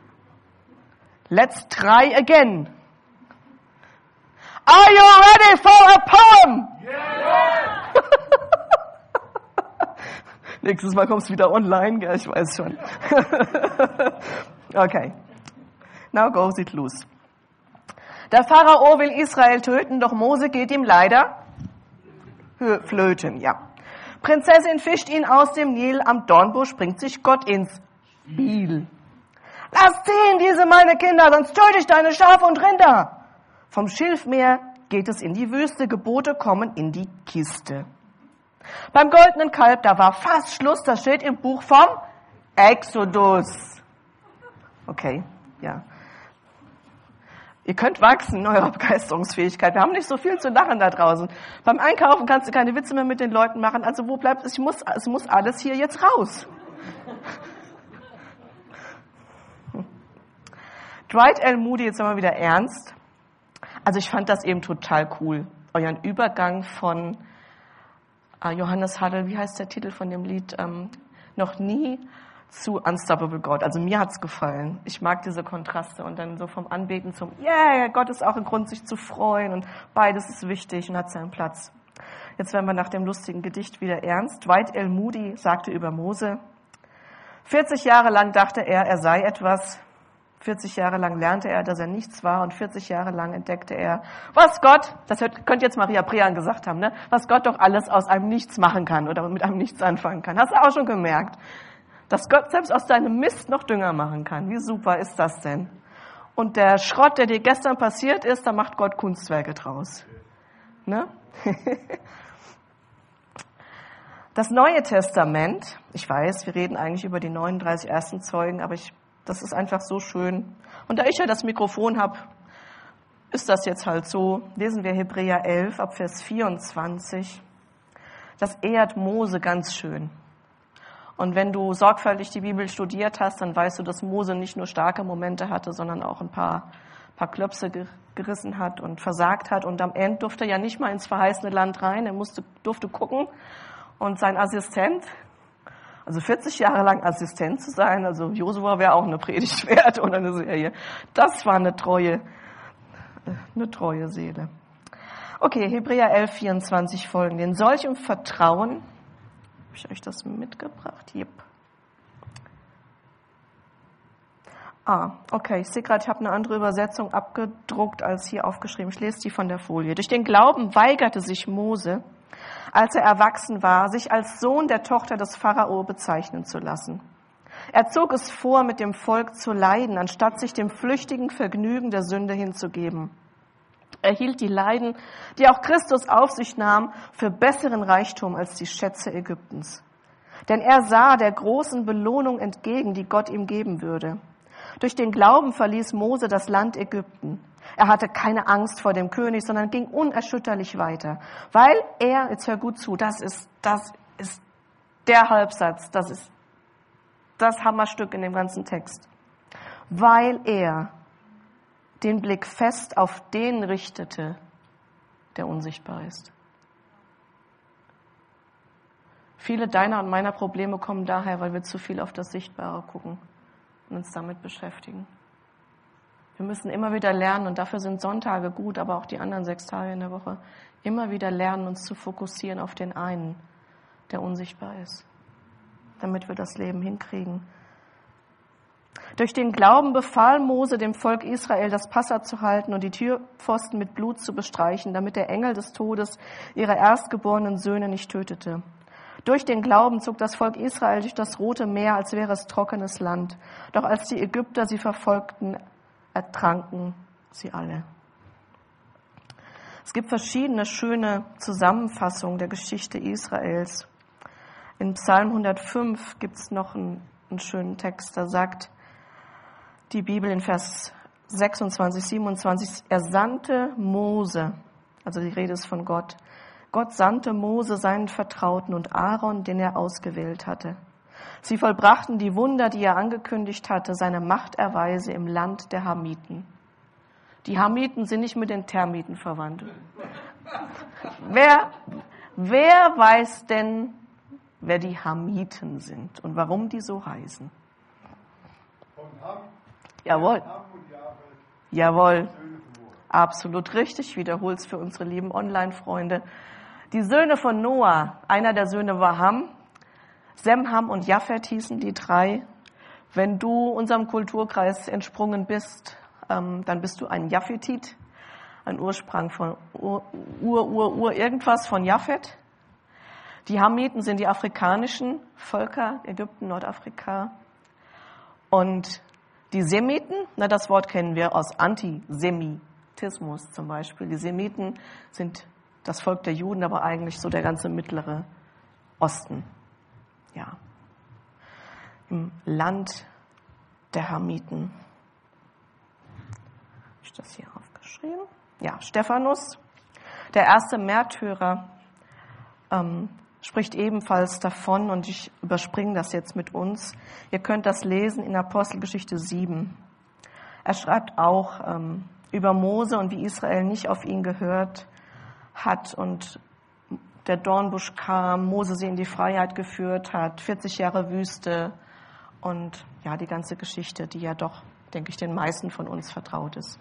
Let's try again. Are you ready for a poem? Yeah. Nächstes Mal kommst du wieder online, gell? Ich weiß schon. Okay, Now goes it loose. Der Pharao will Israel töten, doch Mose geht ihm leider flöten, ja. Prinzessin fischt ihn aus dem Nil, am Dornbusch bringt sich Gott ins Spiel. Lass ziehen diese meine Kinder, sonst töte ich deine Schafe und Rinder. Vom Schilfmeer geht es in die Wüste, Gebote kommen in die Kiste. Beim goldenen Kalb, da war fast Schluss, das steht im Buch vom Exodus. Okay, ja. Ihr könnt wachsen in eurer Begeisterungsfähigkeit. Wir haben nicht so viel zu lachen da draußen. Beim Einkaufen kannst du keine Witze mehr mit den Leuten machen. Also wo bleibt es? Ich muss, es muss alles hier jetzt raus. Dwight L. Moody, jetzt mal wieder ernst. Also ich fand das eben total cool. Euren Übergang von äh, Johannes Huddle, wie heißt der Titel von dem Lied? Ähm, noch nie zu Unstoppable God. Also mir hat's gefallen. Ich mag diese Kontraste und dann so vom Anbeten zum Yeah, Gott ist auch ein Grund, sich zu freuen und beides ist wichtig und hat seinen Platz. Jetzt werden wir nach dem lustigen Gedicht wieder ernst. Dwight L. Moody sagte über Mose, vierzig Jahre lang dachte er, er sei etwas. vierzig Jahre lang lernte er, dass er nichts war und vierzig Jahre lang entdeckte er, was Gott, das könnte jetzt Maria Prean gesagt haben, ne? Was Gott doch alles aus einem Nichts machen kann oder mit einem Nichts anfangen kann. Hast du auch schon gemerkt? Dass Gott selbst aus deinem Mist noch Dünger machen kann. Wie super ist das denn? Und der Schrott, der dir gestern passiert ist, da macht Gott Kunstwerke draus. Ne? Das Neue Testament, ich weiß, wir reden eigentlich über die neununddreißig ersten Zeugen, aber ich, das ist einfach so schön. Und da ich ja das Mikrofon habe, ist das jetzt halt so. Lesen wir Hebräer elf ab Vers vierundzwanzig. Das ehrt Mose ganz schön. Und wenn du sorgfältig die Bibel studiert hast, dann weißt du, dass Mose nicht nur starke Momente hatte, sondern auch ein paar, paar Klöpse gerissen hat und versagt hat. Und am Ende durfte er ja nicht mal ins verheißene Land rein. Er musste, durfte gucken. Und sein Assistent, also vierzig Jahre lang Assistent zu sein, also Josua wäre auch eine Predigt wert oder eine Serie. Das war eine treue, eine treue Seele. Okay, Hebräer elf, vierundzwanzig folgende. In solchem Vertrauen, habe ich euch das mitgebracht? Yep. Ah, okay, ich sehe gerade, ich habe eine andere Übersetzung abgedruckt als hier aufgeschrieben. Ich lese die von der Folie. Durch den Glauben weigerte sich Mose, als er erwachsen war, sich als Sohn der Tochter des Pharao bezeichnen zu lassen. Er zog es vor, mit dem Volk zu leiden, anstatt sich dem flüchtigen Vergnügen der Sünde hinzugeben. Er hielt die Leiden, die auch Christus auf sich nahm, für besseren Reichtum als die Schätze Ägyptens. Denn er sah der großen Belohnung entgegen, die Gott ihm geben würde. Durch den Glauben verließ Mose das Land Ägypten. Er hatte keine Angst vor dem König, sondern ging unerschütterlich weiter. Weil er, jetzt hör gut zu, das ist, das ist der Halbsatz, das ist das Hammerstück in dem ganzen Text. Weil er den Blick fest auf den richtete, der unsichtbar ist. Viele deiner und meiner Probleme kommen daher, weil wir zu viel auf das Sichtbare gucken und uns damit beschäftigen. Wir müssen immer wieder lernen, und dafür sind Sonntage gut, aber auch die anderen sechs Tage in der Woche, immer wieder lernen, uns zu fokussieren auf den einen, der unsichtbar ist, damit wir das Leben hinkriegen. Durch den Glauben befahl Mose dem Volk Israel, das Passa zu halten und die Türpfosten mit Blut zu bestreichen, damit der Engel des Todes ihre erstgeborenen Söhne nicht tötete. Durch den Glauben zog das Volk Israel durch das Rote Meer, als wäre es trockenes Land. Doch als die Ägypter sie verfolgten, ertranken sie alle. Es gibt verschiedene schöne Zusammenfassungen der Geschichte Israels. In Psalm hundertfünf gibt es noch einen, einen schönen Text, da sagt die Bibel in Vers sechsundzwanzig, siebenundzwanzig, er sandte Mose, also die Rede ist von Gott, Gott sandte Mose seinen Vertrauten und Aaron, den er ausgewählt hatte. Sie vollbrachten die Wunder, die er angekündigt hatte, seine Machterweise im Land der Hamiten. Die Hamiten sind nicht mit den Termiten verwandt. Wer, wer weiß denn, wer die Hamiten sind und warum die so heißen? Jawohl. Jawohl. Absolut richtig. Ich wiederhole es für unsere lieben Online-Freunde. Die Söhne von Noah, einer der Söhne war Ham, Sem, Ham und Japhet hießen die drei. Wenn du unserem Kulturkreis entsprungen bist, ähm, dann bist du ein Japhetit, ein Ursprung von Ur, Ur, Ur, Ur irgendwas von Japhet. Die Hamiten sind die afrikanischen Völker, Ägypten, Nordafrika. Und die Semiten, na, das Wort kennen wir aus Antisemitismus zum Beispiel. Die Semiten sind das Volk der Juden, aber eigentlich so der ganze mittlere Osten. Ja. Im Land der Hamiten. Habe ich das hier aufgeschrieben? Ja, Stephanus, der erste Märtyrer, ähm, spricht ebenfalls davon, und ich überspringe das jetzt mit uns. Ihr könnt das lesen in Apostelgeschichte sieben. Er schreibt auch ähm, über Mose und wie Israel nicht auf ihn gehört hat und der Dornbusch kam, Mose sie in die Freiheit geführt hat, vierzig Jahre Wüste und ja, die ganze Geschichte, die ja doch, denke ich, den meisten von uns vertraut ist.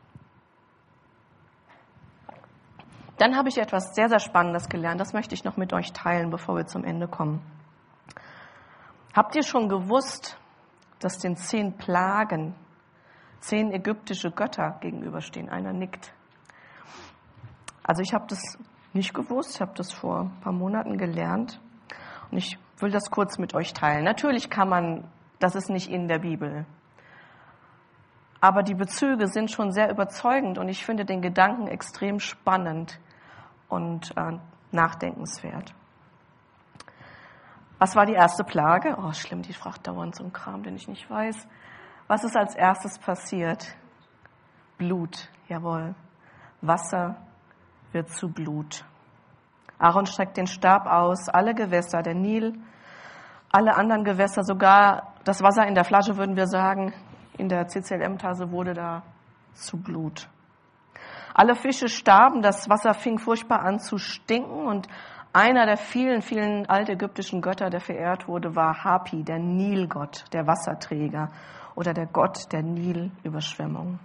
Dann habe ich etwas sehr, sehr Spannendes gelernt. Das möchte ich noch mit euch teilen, bevor wir zum Ende kommen. Habt ihr schon gewusst, dass den zehn Plagen zehn ägyptische Götter gegenüberstehen? Einer nickt. Also ich habe das nicht gewusst, ich habe das vor ein paar Monaten gelernt und ich will das kurz mit euch teilen. Natürlich kann man, das ist nicht in der Bibel, aber die Bezüge sind schon sehr überzeugend und ich finde den Gedanken extrem spannend und äh, nachdenkenswert. Was war die erste Plage? Oh, schlimm, die fragt dauernd so einen Kram, den ich nicht weiß. Was ist als erstes passiert? Blut, jawohl. Wasser wird zu Blut. Aaron streckt den Stab aus, alle Gewässer, der Nil, alle anderen Gewässer, sogar das Wasser in der Flasche, würden wir sagen, in der C C L M-Tasse wurde da zu Blut. Alle Fische starben, das Wasser fing furchtbar an zu stinken und einer der vielen, vielen altägyptischen Götter, der verehrt wurde, war Hapi, der Nilgott, der Wasserträger oder der Gott der Nilüberschwemmung.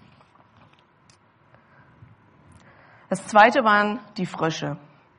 Das zweite waren die Frösche.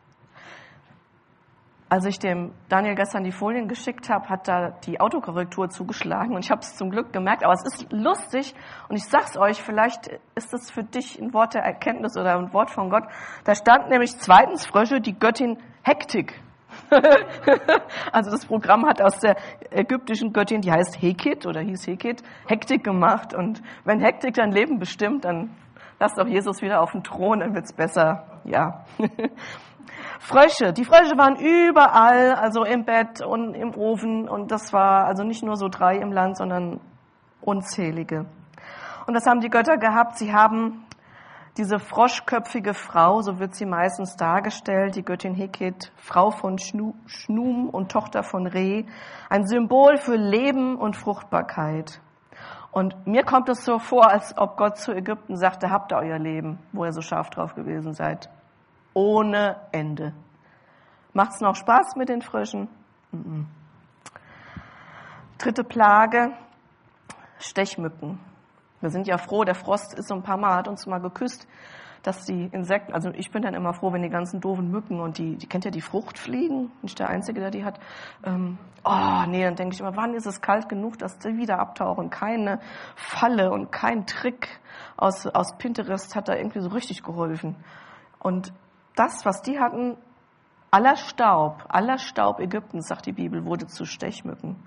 Als ich dem Daniel gestern die Folien geschickt habe, hat da die Autokorrektur zugeschlagen und ich habe es zum Glück gemerkt, aber es ist lustig und ich sag's euch, vielleicht ist es für dich ein Wort der Erkenntnis oder ein Wort von Gott. Da stand nämlich zweitens Frösche, die Göttin Hektik. Also das Programm hat aus der ägyptischen Göttin, die heißt Hekit oder hieß Hekit, Hektik gemacht und wenn Hektik dein Leben bestimmt, dann lass doch Jesus wieder auf den Thron, dann wird's besser. Ja. Frösche, die Frösche waren überall, also im Bett und im Ofen und das war also nicht nur so drei im Land, sondern unzählige. Und das haben die Götter gehabt, sie haben diese froschköpfige Frau, so wird sie meistens dargestellt, die Göttin Hekit, Frau von Schnum und Tochter von Re, ein Symbol für Leben und Fruchtbarkeit. Und mir kommt es so vor, als ob Gott zu Ägypten sagte, habt ihr euer Leben, wo ihr so scharf drauf gewesen seid. Ohne Ende. Macht's noch Spaß mit den Fröschen? Mm-mm. Dritte Plage, Stechmücken. Wir sind ja froh, der Frost ist so ein paar Mal, hat uns mal geküsst, dass die Insekten, also ich bin dann immer froh, wenn die ganzen doofen Mücken und die, die kennt ja die Fruchtfliegen, nicht der Einzige, der die hat. Ähm, oh nee, dann denke ich immer, wann ist es kalt genug, dass die wieder abtauchen? Keine Falle und kein Trick aus, aus Pinterest hat da irgendwie so richtig geholfen. Und das, was die hatten, aller Staub, aller Staub Ägyptens, sagt die Bibel, wurde zu Stechmücken.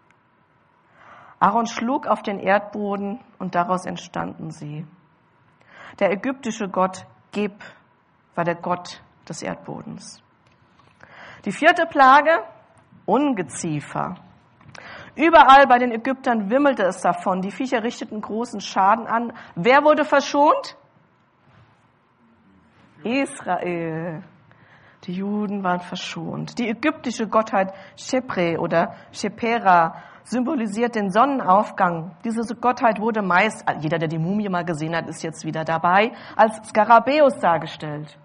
Aaron schlug auf den Erdboden und daraus entstanden sie. Der ägyptische Gott Geb war der Gott des Erdbodens. Die vierte Plage, Ungeziefer. Überall bei den Ägyptern wimmelte es davon. Die Viecher richteten großen Schaden an. Wer wurde verschont? Israel. Die Juden waren verschont. Die ägyptische Gottheit Shepre oder Shepera symbolisiert den Sonnenaufgang. Diese Gottheit wurde meist, jeder, der die Mumie mal gesehen hat, ist jetzt wieder dabei, als Skarabäus dargestellt.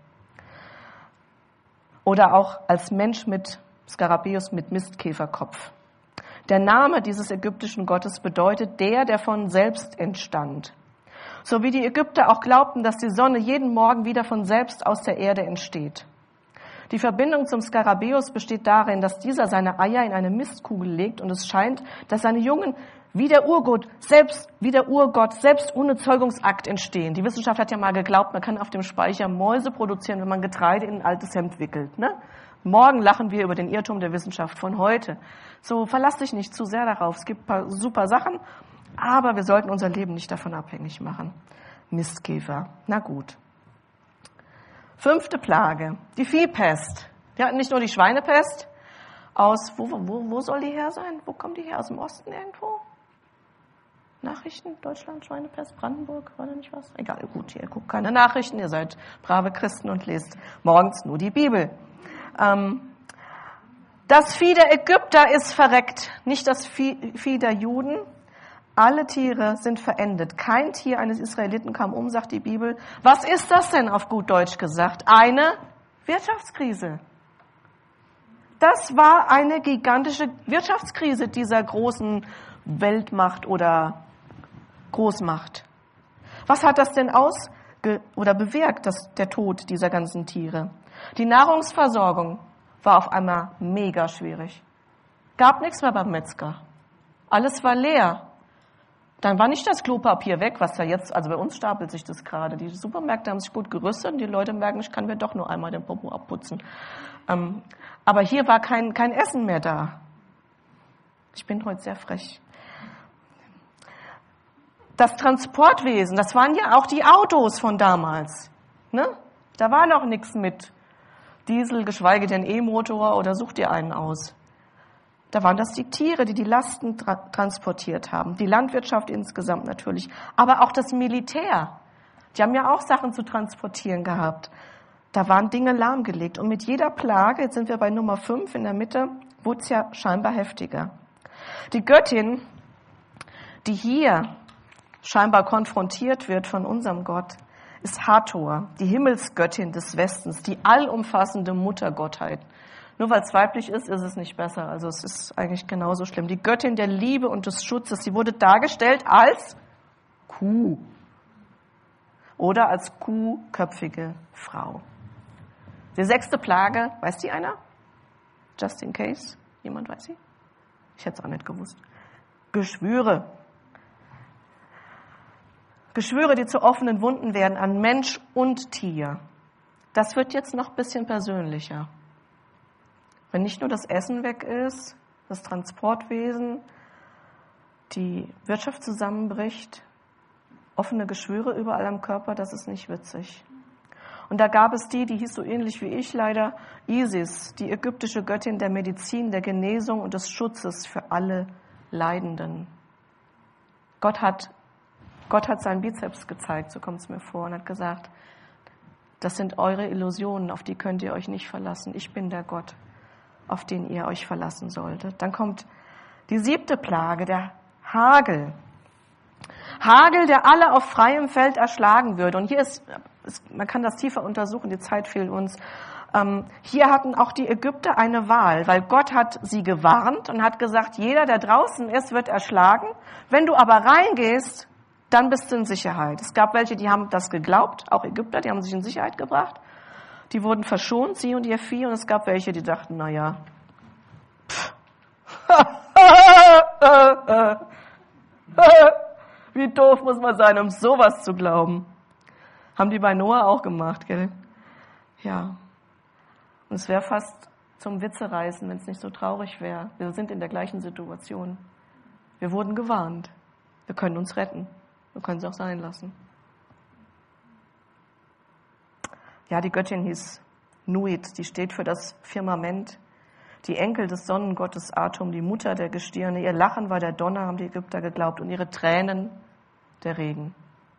Oder auch als Mensch mit Skarabäus mit Mistkäferkopf. Der Name dieses ägyptischen Gottes bedeutet der, der von selbst entstand. So wie die Ägypter auch glaubten, dass die Sonne jeden Morgen wieder von selbst aus der Erde entsteht. Die Verbindung zum Skarabäus besteht darin, dass dieser seine Eier in eine Mistkugel legt und es scheint, dass seine Jungen Wie der Urgott selbst, wie der Urgott selbst ohne Zeugungsakt entstehen. Die Wissenschaft hat ja mal geglaubt, man kann auf dem Speicher Mäuse produzieren, wenn man Getreide in ein altes Hemd wickelt. Ne? Morgen lachen wir über den Irrtum der Wissenschaft von heute. So, verlass dich nicht zu sehr darauf. Es gibt ein paar super Sachen, aber wir sollten unser Leben nicht davon abhängig machen. Mistkäfer. Na gut. Fünfte Plage. Die Viehpest. Wir hatten nicht nur die Schweinepest. Aus, wo, wo, wo soll die her sein? Wo kommen die her? Aus dem Osten irgendwo? Nachrichten? Deutschland, Schweinepest, Brandenburg, war da nicht was? Egal, gut, ihr guckt keine Nachrichten, ihr seid brave Christen und lest morgens nur die Bibel. Ähm, das Vieh der Ägypter ist verreckt, nicht das Vieh, Vieh der Juden. Alle Tiere sind verendet. Kein Tier eines Israeliten kam um, sagt die Bibel. Was ist das denn auf gut Deutsch gesagt? Eine Wirtschaftskrise. Das war eine gigantische Wirtschaftskrise dieser großen Weltmacht oder Großmacht. Was hat das denn aus oder bewirkt, dass der Tod dieser ganzen Tiere? Die Nahrungsversorgung war auf einmal mega schwierig. Gab nichts mehr beim Metzger. Alles war leer. Dann war nicht das Klopapier weg, was da jetzt, also bei uns stapelt sich das gerade. Die Supermärkte haben sich gut gerüstet und die Leute merken, ich kann mir doch nur einmal den Popo abputzen. Ähm, aber hier war kein, kein Essen mehr da. Ich bin heute sehr frech. Das Transportwesen, das waren ja auch die Autos von damals. Ne? Da war noch nichts mit Diesel, geschweige denn E-Motor oder such dir einen aus. Da waren das die Tiere, die die Lasten tra- transportiert haben. Die Landwirtschaft insgesamt natürlich. Aber auch das Militär. Die haben ja auch Sachen zu transportieren gehabt. Da waren Dinge lahmgelegt. Und mit jeder Plage, jetzt sind wir bei Nummer fünf in der Mitte, wurde es ja scheinbar heftiger. Die Göttin, die hier scheinbar konfrontiert wird von unserem Gott, ist Hathor, die Himmelsgöttin des Westens, die allumfassende Muttergottheit. Nur weil es weiblich ist, ist es nicht besser. Also es ist eigentlich genauso schlimm. Die Göttin der Liebe und des Schutzes, sie wurde dargestellt als Kuh oder als kuhköpfige Frau. Die sechste Plage, weiß die einer? Just in case. Jemand weiß sie? Ich hätte es auch nicht gewusst. Geschwüre. Geschwüre, die zu offenen Wunden werden an Mensch und Tier. Das wird jetzt noch ein bisschen persönlicher. Wenn nicht nur das Essen weg ist, das Transportwesen, die Wirtschaft zusammenbricht, offene Geschwüre überall am Körper, das ist nicht witzig. Und da gab es die, die hieß so ähnlich wie ich leider, Isis, die ägyptische Göttin der Medizin, der Genesung und des Schutzes für alle Leidenden. Gott hat, Gott hat seinen Bizeps gezeigt, so kommt es mir vor, und hat gesagt, das sind eure Illusionen, auf die könnt ihr euch nicht verlassen. Ich bin der Gott, auf den ihr euch verlassen solltet. Dann kommt die siebte Plage, der Hagel. Hagel, der alle auf freiem Feld erschlagen würde. Und hier ist, man kann das tiefer untersuchen, die Zeit fehlt uns. Ähm, hier hatten auch die Ägypter eine Wahl, weil Gott hat sie gewarnt und hat gesagt, jeder, der draußen ist, wird erschlagen. Wenn du aber reingehst, dann bist du in Sicherheit. Es gab welche, die haben das geglaubt, auch Ägypter, die haben sich in Sicherheit gebracht. Die wurden verschont, sie und ihr Vieh. Und es gab welche, die dachten, na ja, wie doof muss man sein, um sowas zu glauben. Haben die bei Noah auch gemacht, gell? Ja. Und es wäre fast zum Witzereißen, wenn es nicht so traurig wäre. Wir sind in der gleichen Situation. Wir wurden gewarnt. Wir können uns retten. Wir können es auch sein lassen. Ja, die Göttin hieß Nuit, die steht für das Firmament. Die Enkel des Sonnengottes Atum, die Mutter der Gestirne. Ihr Lachen war der Donner, haben die Ägypter geglaubt, und ihre Tränen der Regen.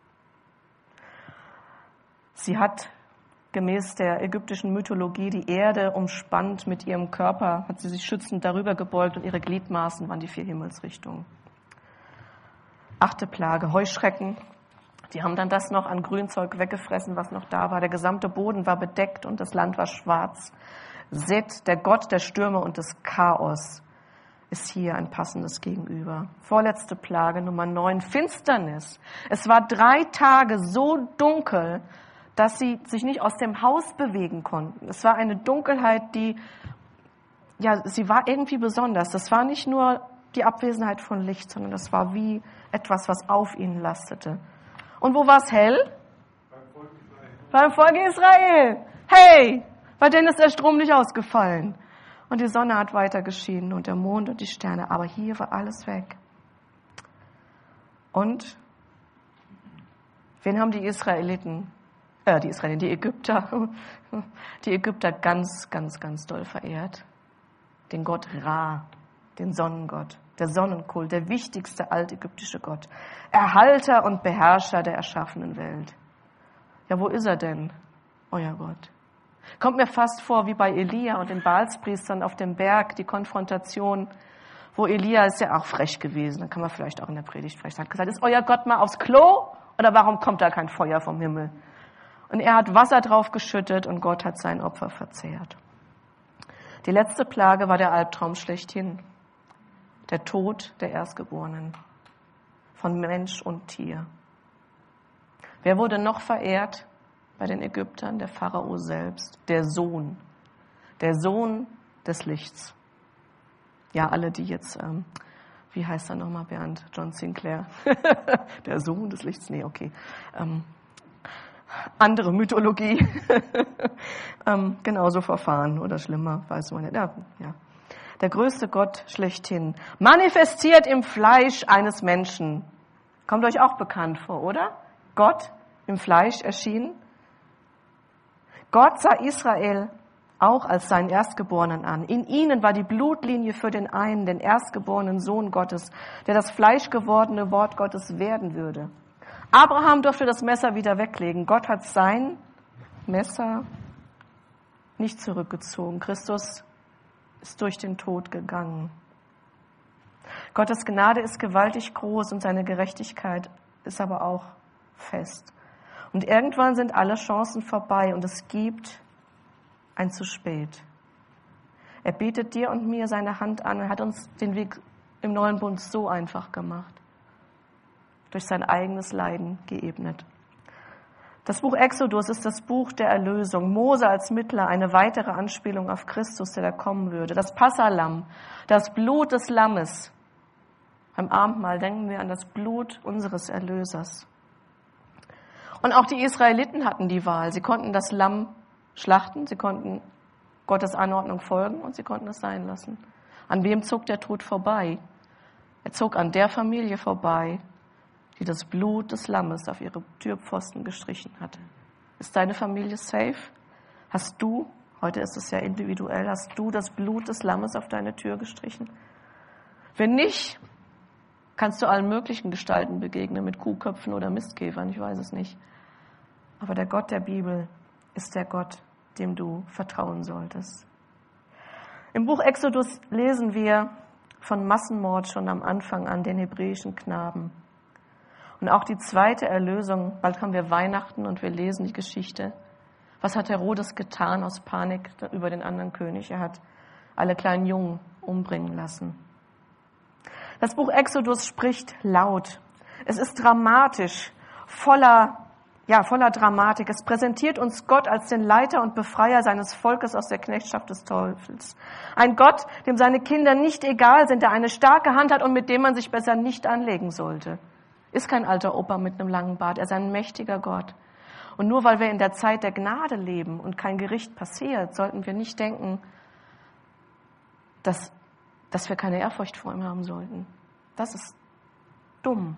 Sie hat gemäß der ägyptischen Mythologie die Erde umspannt mit ihrem Körper, hat sie sich schützend darüber gebeugt, und ihre Gliedmaßen waren die vier Himmelsrichtungen. Achte Plage, Heuschrecken. Die haben dann das noch an Grünzeug weggefressen, was noch da war. Der gesamte Boden war bedeckt und das Land war schwarz. Set, der Gott der Stürme und des Chaos, ist hier ein passendes Gegenüber. Vorletzte Plage, Nummer neun, Finsternis. Es war drei Tage so dunkel, dass sie sich nicht aus dem Haus bewegen konnten. Es war eine Dunkelheit, die, ja, sie war irgendwie besonders. Das war nicht nur die Abwesenheit von Licht, sondern das war wie etwas, was auf ihnen lastete. Und wo war es hell? Beim Volk Israel. Hey, bei denen ist der Strom nicht ausgefallen. Und die Sonne hat weiter geschienen und der Mond und die Sterne. Aber hier war alles weg. Und wen haben die Israeliten, äh, die Israeliten, die Ägypter, die Ägypter ganz, ganz, ganz doll verehrt? Den Gott Ra, den Sonnengott, der Sonnenkult, der wichtigste altägyptische Gott. Erhalter und Beherrscher der erschaffenen Welt. Ja, wo ist er denn, euer Gott? Kommt mir fast vor wie bei Elia und den Baalspriestern auf dem Berg, die Konfrontation, wo Elia ist ja auch frech gewesen, dann kann man vielleicht auch in der Predigt vielleicht hat gesagt, ist euer Gott mal aufs Klo oder warum kommt da kein Feuer vom Himmel? Und er hat Wasser drauf geschüttet und Gott hat sein Opfer verzehrt. Die letzte Plage war der Albtraum schlechthin, der Tod der Erstgeborenen von Mensch und Tier. Wer wurde noch verehrt bei den Ägyptern? Der Pharao selbst, der Sohn, der Sohn des Lichts. Ja, alle, die jetzt, ähm, wie heißt er nochmal, Bernd? John Sinclair. Der Sohn des Lichts, nee, okay. Ähm, andere Mythologie. ähm, genauso verfahren oder schlimmer, weiß man nicht. Ja, ja. Der größte Gott schlechthin, manifestiert im Fleisch eines Menschen. Kommt euch auch bekannt vor, oder? Gott im Fleisch erschienen. Gott sah Israel auch als seinen Erstgeborenen an. In ihnen war die Blutlinie für den einen, den erstgeborenen Sohn Gottes, der das fleischgewordene Wort Gottes werden würde. Abraham durfte das Messer wieder weglegen. Gott hat sein Messer nicht zurückgezogen. Christus ist durch den Tod gegangen. Gottes Gnade ist gewaltig groß und seine Gerechtigkeit ist aber auch fest. Und irgendwann sind alle Chancen vorbei und es gibt ein zu spät. Er bietet dir und mir seine Hand an. Er hat uns den Weg im neuen Bund so einfach gemacht. Durch sein eigenes Leiden geebnet. Das Buch Exodus ist das Buch der Erlösung. Mose als Mittler, eine weitere Anspielung auf Christus, der da kommen würde. Das Passalamm, das Blut des Lammes. Beim Abendmahl denken wir an das Blut unseres Erlösers. Und auch die Israeliten hatten die Wahl. Sie konnten das Lamm schlachten, sie konnten Gottes Anordnung folgen und sie konnten es sein lassen. An wem zog der Tod vorbei? Er zog an der Familie vorbei, die das Blut des Lammes auf ihre Türpfosten gestrichen hatte. Ist deine Familie safe? Hast du, heute ist es ja individuell, hast du das Blut des Lammes auf deine Tür gestrichen? Wenn nicht, kannst du allen möglichen Gestalten begegnen, mit Kuhköpfen oder Mistkäfern, ich weiß es nicht. Aber der Gott der Bibel ist der Gott, dem du vertrauen solltest. Im Buch Exodus lesen wir von Massenmord schon am Anfang an den hebräischen Knaben. Und auch die zweite Erlösung, bald haben wir Weihnachten und wir lesen die Geschichte. Was hat Herodes getan aus Panik über den anderen König? Er hat alle kleinen Jungen umbringen lassen. Das Buch Exodus spricht laut. Es ist dramatisch, voller Ja, voller Dramatik. Es präsentiert uns Gott als den Leiter und Befreier seines Volkes aus der Knechtschaft des Teufels. Ein Gott, dem seine Kinder nicht egal sind, der eine starke Hand hat und mit dem man sich besser nicht anlegen sollte. Ist kein alter Opa mit einem langen Bart, er ist ein mächtiger Gott. Und nur weil wir in der Zeit der Gnade leben und kein Gericht passiert, sollten wir nicht denken, dass, dass wir keine Ehrfurcht vor ihm haben sollten. Das ist dumm.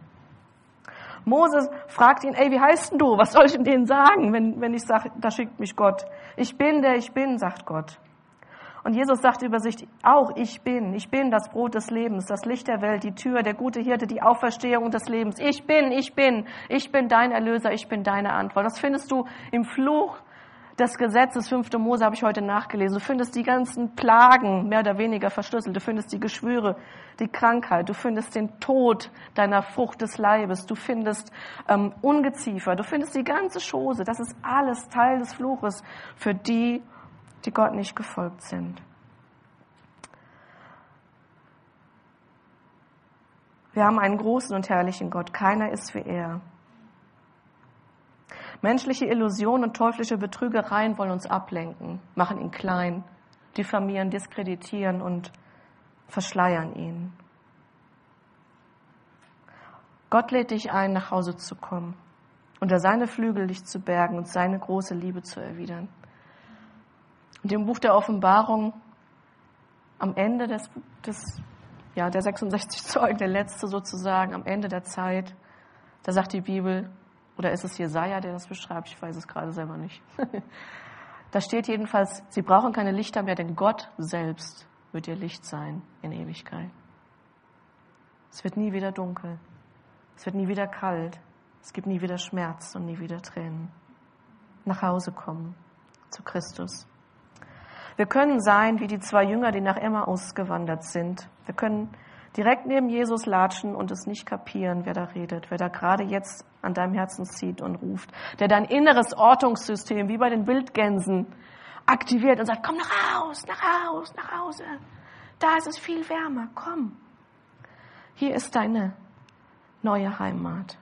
Mose fragt ihn, ey, wie heißt denn du? Was soll ich denn denen sagen, wenn, wenn ich sage, da schickt mich Gott? Ich bin, der ich bin, sagt Gott. Und Jesus sagt über sich auch, ich bin. Ich bin das Brot des Lebens, das Licht der Welt, die Tür, der gute Hirte, die Auferstehung des Lebens. Ich bin, ich bin, ich bin dein Erlöser, ich bin deine Antwort. Das findest du im Fluch des Gesetzes, fünfte Mose, habe ich heute nachgelesen. Du findest die ganzen Plagen, mehr oder weniger verschlüsselt. Du findest die Geschwüre, die Krankheit. Du findest den Tod deiner Frucht des Leibes. Du findest ähm, Ungeziefer. Du findest die ganze Chose. Das ist alles Teil des Fluches für die, die Gott nicht gefolgt sind. Wir haben einen großen und herrlichen Gott. Keiner ist wie er. Menschliche Illusionen und teuflische Betrügereien wollen uns ablenken, machen ihn klein, diffamieren, diskreditieren und verschleiern ihn. Gott lädt dich ein, nach Hause zu kommen, unter seine Flügel dich zu bergen und seine große Liebe zu erwidern. Und im Buch der Offenbarung, am Ende des, des ja, der sechsundsechzig Zeugen, der letzte sozusagen, am Ende der Zeit, da sagt die Bibel, oder ist es Jesaja, der das beschreibt? Ich weiß es gerade selber nicht. Da steht jedenfalls, sie brauchen keine Lichter mehr, denn Gott selbst wird ihr Licht sein in Ewigkeit. Es wird nie wieder dunkel. Es wird nie wieder kalt. Es gibt nie wieder Schmerz und nie wieder Tränen. Nach Hause kommen zu Christus. Wir können sein wie die zwei Jünger, die nach Emmaus gewandert sind. Wir können direkt neben Jesus latschen und es nicht kapieren, wer da redet, wer da gerade jetzt an deinem Herzen zieht und ruft, der dein inneres Ortungssystem, wie bei den Wildgänsen, aktiviert und sagt, komm nach Haus, nach Haus, nach Hause. Da ist es viel wärmer, komm. Hier ist deine neue Heimat.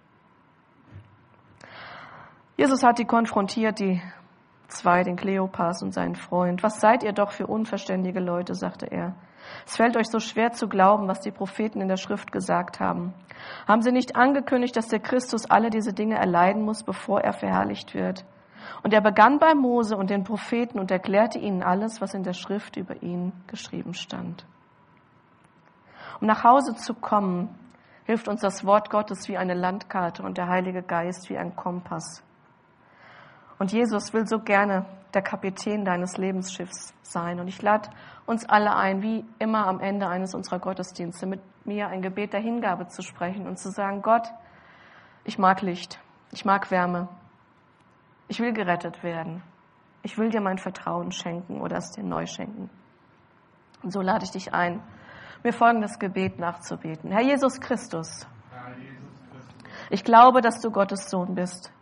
Jesus hat die konfrontiert, die zwei, den Kleopas und seinen Freund. Was seid ihr doch für unverständige Leute, sagte er. Es fällt euch so schwer zu glauben, was die Propheten in der Schrift gesagt haben. Haben sie nicht angekündigt, dass der Christus alle diese Dinge erleiden muss, bevor er verherrlicht wird? Und er begann bei Mose und den Propheten und erklärte ihnen alles, was in der Schrift über ihn geschrieben stand. Um nach Hause zu kommen, hilft uns das Wort Gottes wie eine Landkarte und der Heilige Geist wie ein Kompass. Und Jesus will so gerne der Kapitän deines Lebensschiffs sein. Und ich lade uns alle ein, wie immer am Ende eines unserer Gottesdienste, mit mir ein Gebet der Hingabe zu sprechen und zu sagen, Gott, ich mag Licht, ich mag Wärme, ich will gerettet werden, ich will dir mein Vertrauen schenken oder es dir neu schenken. Und so lade ich dich ein, mir folgendes Gebet nachzubeten. Herr Jesus Christus, ich glaube, dass du Gottes Sohn bist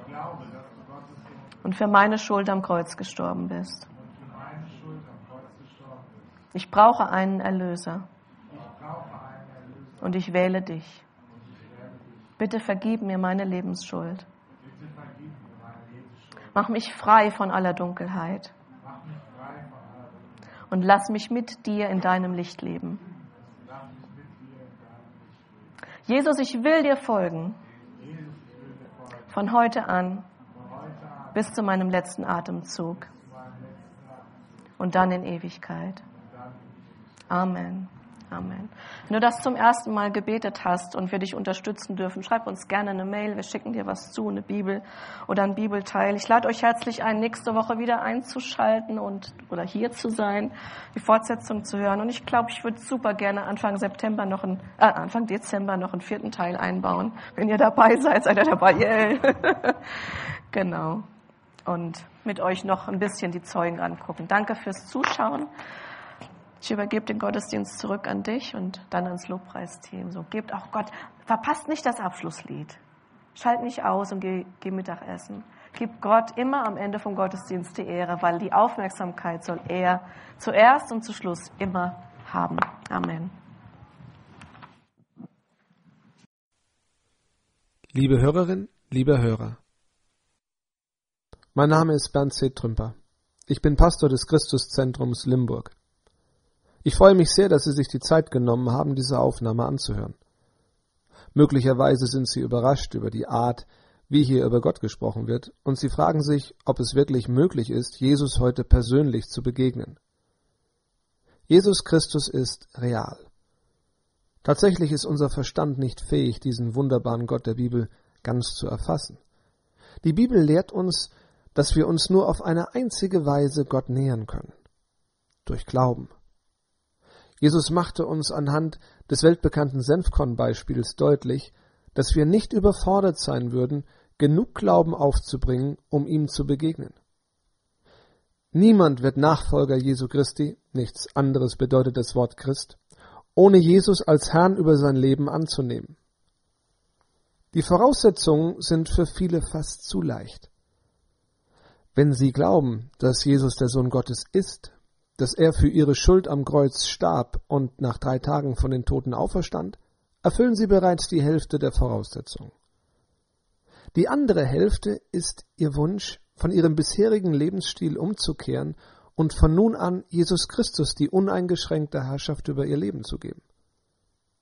und für meine Schuld am Kreuz gestorben bist. Ich brauche einen Erlöser und ich wähle dich. Bitte vergib mir meine Lebensschuld. Mach mich frei von aller Dunkelheit und lass mich mit dir in deinem Licht leben. Jesus, ich will dir folgen. Von heute an bis zu meinem letzten Atemzug und dann in Ewigkeit. Amen. Amen. Wenn du das zum ersten Mal gebetet hast und wir dich unterstützen dürfen, schreib uns gerne eine Mail, wir schicken dir was zu, eine Bibel oder ein Bibelteil. Ich lade euch herzlich ein, nächste Woche wieder einzuschalten und oder hier zu sein, die Fortsetzung zu hören. Und ich glaube, ich würde super gerne Anfang September noch ein, äh, Anfang Dezember noch einen vierten Teil einbauen. Wenn ihr dabei seid, seid ihr dabei. Yeah. Genau. Und mit euch noch ein bisschen die Zeugen angucken. Danke fürs Zuschauen. Ich übergebe den Gottesdienst zurück an dich und dann ans Lobpreisteam. So, gebt auch Gott, verpasst nicht das Abschlusslied. Schalt nicht aus und geh, geh Mittagessen. Gib Gott immer am Ende vom Gottesdienst die Ehre, weil die Aufmerksamkeit soll er zuerst und zu Schluss immer haben. Amen. Liebe Hörerin, lieber Hörer. Mein Name ist Bernd C. Trümper. Ich bin Pastor des Christuszentrums Limburg. Ich freue mich sehr, dass Sie sich die Zeit genommen haben, diese Aufnahme anzuhören. Möglicherweise sind Sie überrascht über die Art, wie hier über Gott gesprochen wird, und Sie fragen sich, ob es wirklich möglich ist, Jesus heute persönlich zu begegnen. Jesus Christus ist real. Tatsächlich ist unser Verstand nicht fähig, diesen wunderbaren Gott der Bibel ganz zu erfassen. Die Bibel lehrt uns, dass wir uns nur auf eine einzige Weise Gott nähern können: durch Glauben. Jesus machte uns anhand des weltbekannten Senfkorn-Beispiels deutlich, dass wir nicht überfordert sein würden, genug Glauben aufzubringen, um ihm zu begegnen. Niemand wird Nachfolger Jesu Christi, nichts anderes bedeutet das Wort Christ, ohne Jesus als Herrn über sein Leben anzunehmen. Die Voraussetzungen sind für viele fast zu leicht. Wenn sie glauben, dass Jesus der Sohn Gottes ist, dass er für ihre Schuld am Kreuz starb und nach drei Tagen von den Toten auferstand, erfüllen sie bereits die Hälfte der Voraussetzungen. Die andere Hälfte ist ihr Wunsch, von ihrem bisherigen Lebensstil umzukehren und von nun an Jesus Christus die uneingeschränkte Herrschaft über ihr Leben zu geben.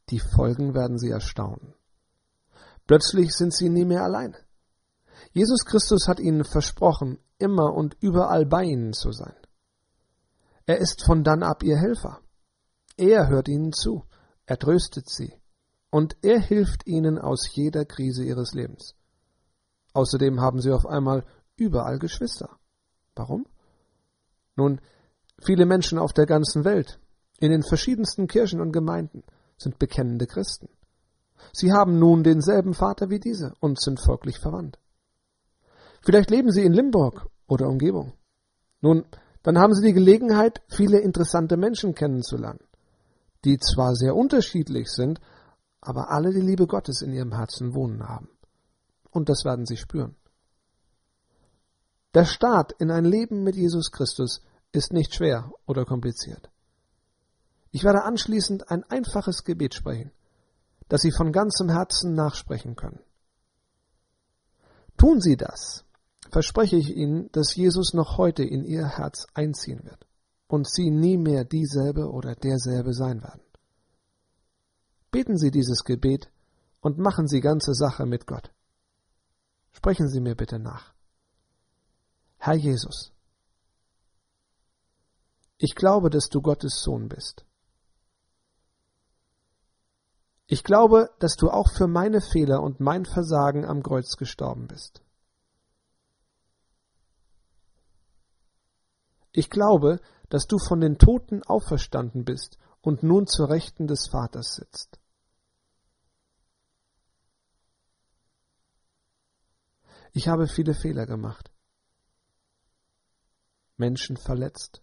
Die Folgen werden sie erstaunen. Plötzlich sind sie nie mehr allein. Jesus Christus hat ihnen versprochen, immer und überall bei ihnen zu sein. Er ist von dann ab ihr Helfer. Er hört ihnen zu, er tröstet sie und er hilft ihnen aus jeder Krise ihres Lebens. Außerdem haben sie auf einmal überall Geschwister. Warum? Nun, viele Menschen auf der ganzen Welt, in den verschiedensten Kirchen und Gemeinden, sind bekennende Christen. Sie haben nun denselben Vater wie diese und sind folglich verwandt. Vielleicht leben sie in Limburg oder Umgebung. Nun, dann haben sie die Gelegenheit, viele interessante Menschen kennenzulernen, die zwar sehr unterschiedlich sind, aber alle die Liebe Gottes in ihrem Herzen wohnen haben. Und das werden sie spüren. Der Start in ein Leben mit Jesus Christus ist nicht schwer oder kompliziert. Ich werde anschließend ein einfaches Gebet sprechen, das Sie von ganzem Herzen nachsprechen können. Tun Sie das, verspreche ich Ihnen, dass Jesus noch heute in Ihr Herz einziehen wird und Sie nie mehr dieselbe oder derselbe sein werden. Beten Sie dieses Gebet und machen Sie ganze Sache mit Gott. Sprechen Sie mir bitte nach. Herr Jesus, ich glaube, dass du Gottes Sohn bist. Ich glaube, dass du auch für meine Fehler und mein Versagen am Kreuz gestorben bist. Ich glaube, dass du von den Toten auferstanden bist und nun zur Rechten des Vaters sitzt. Ich habe viele Fehler gemacht, Menschen verletzt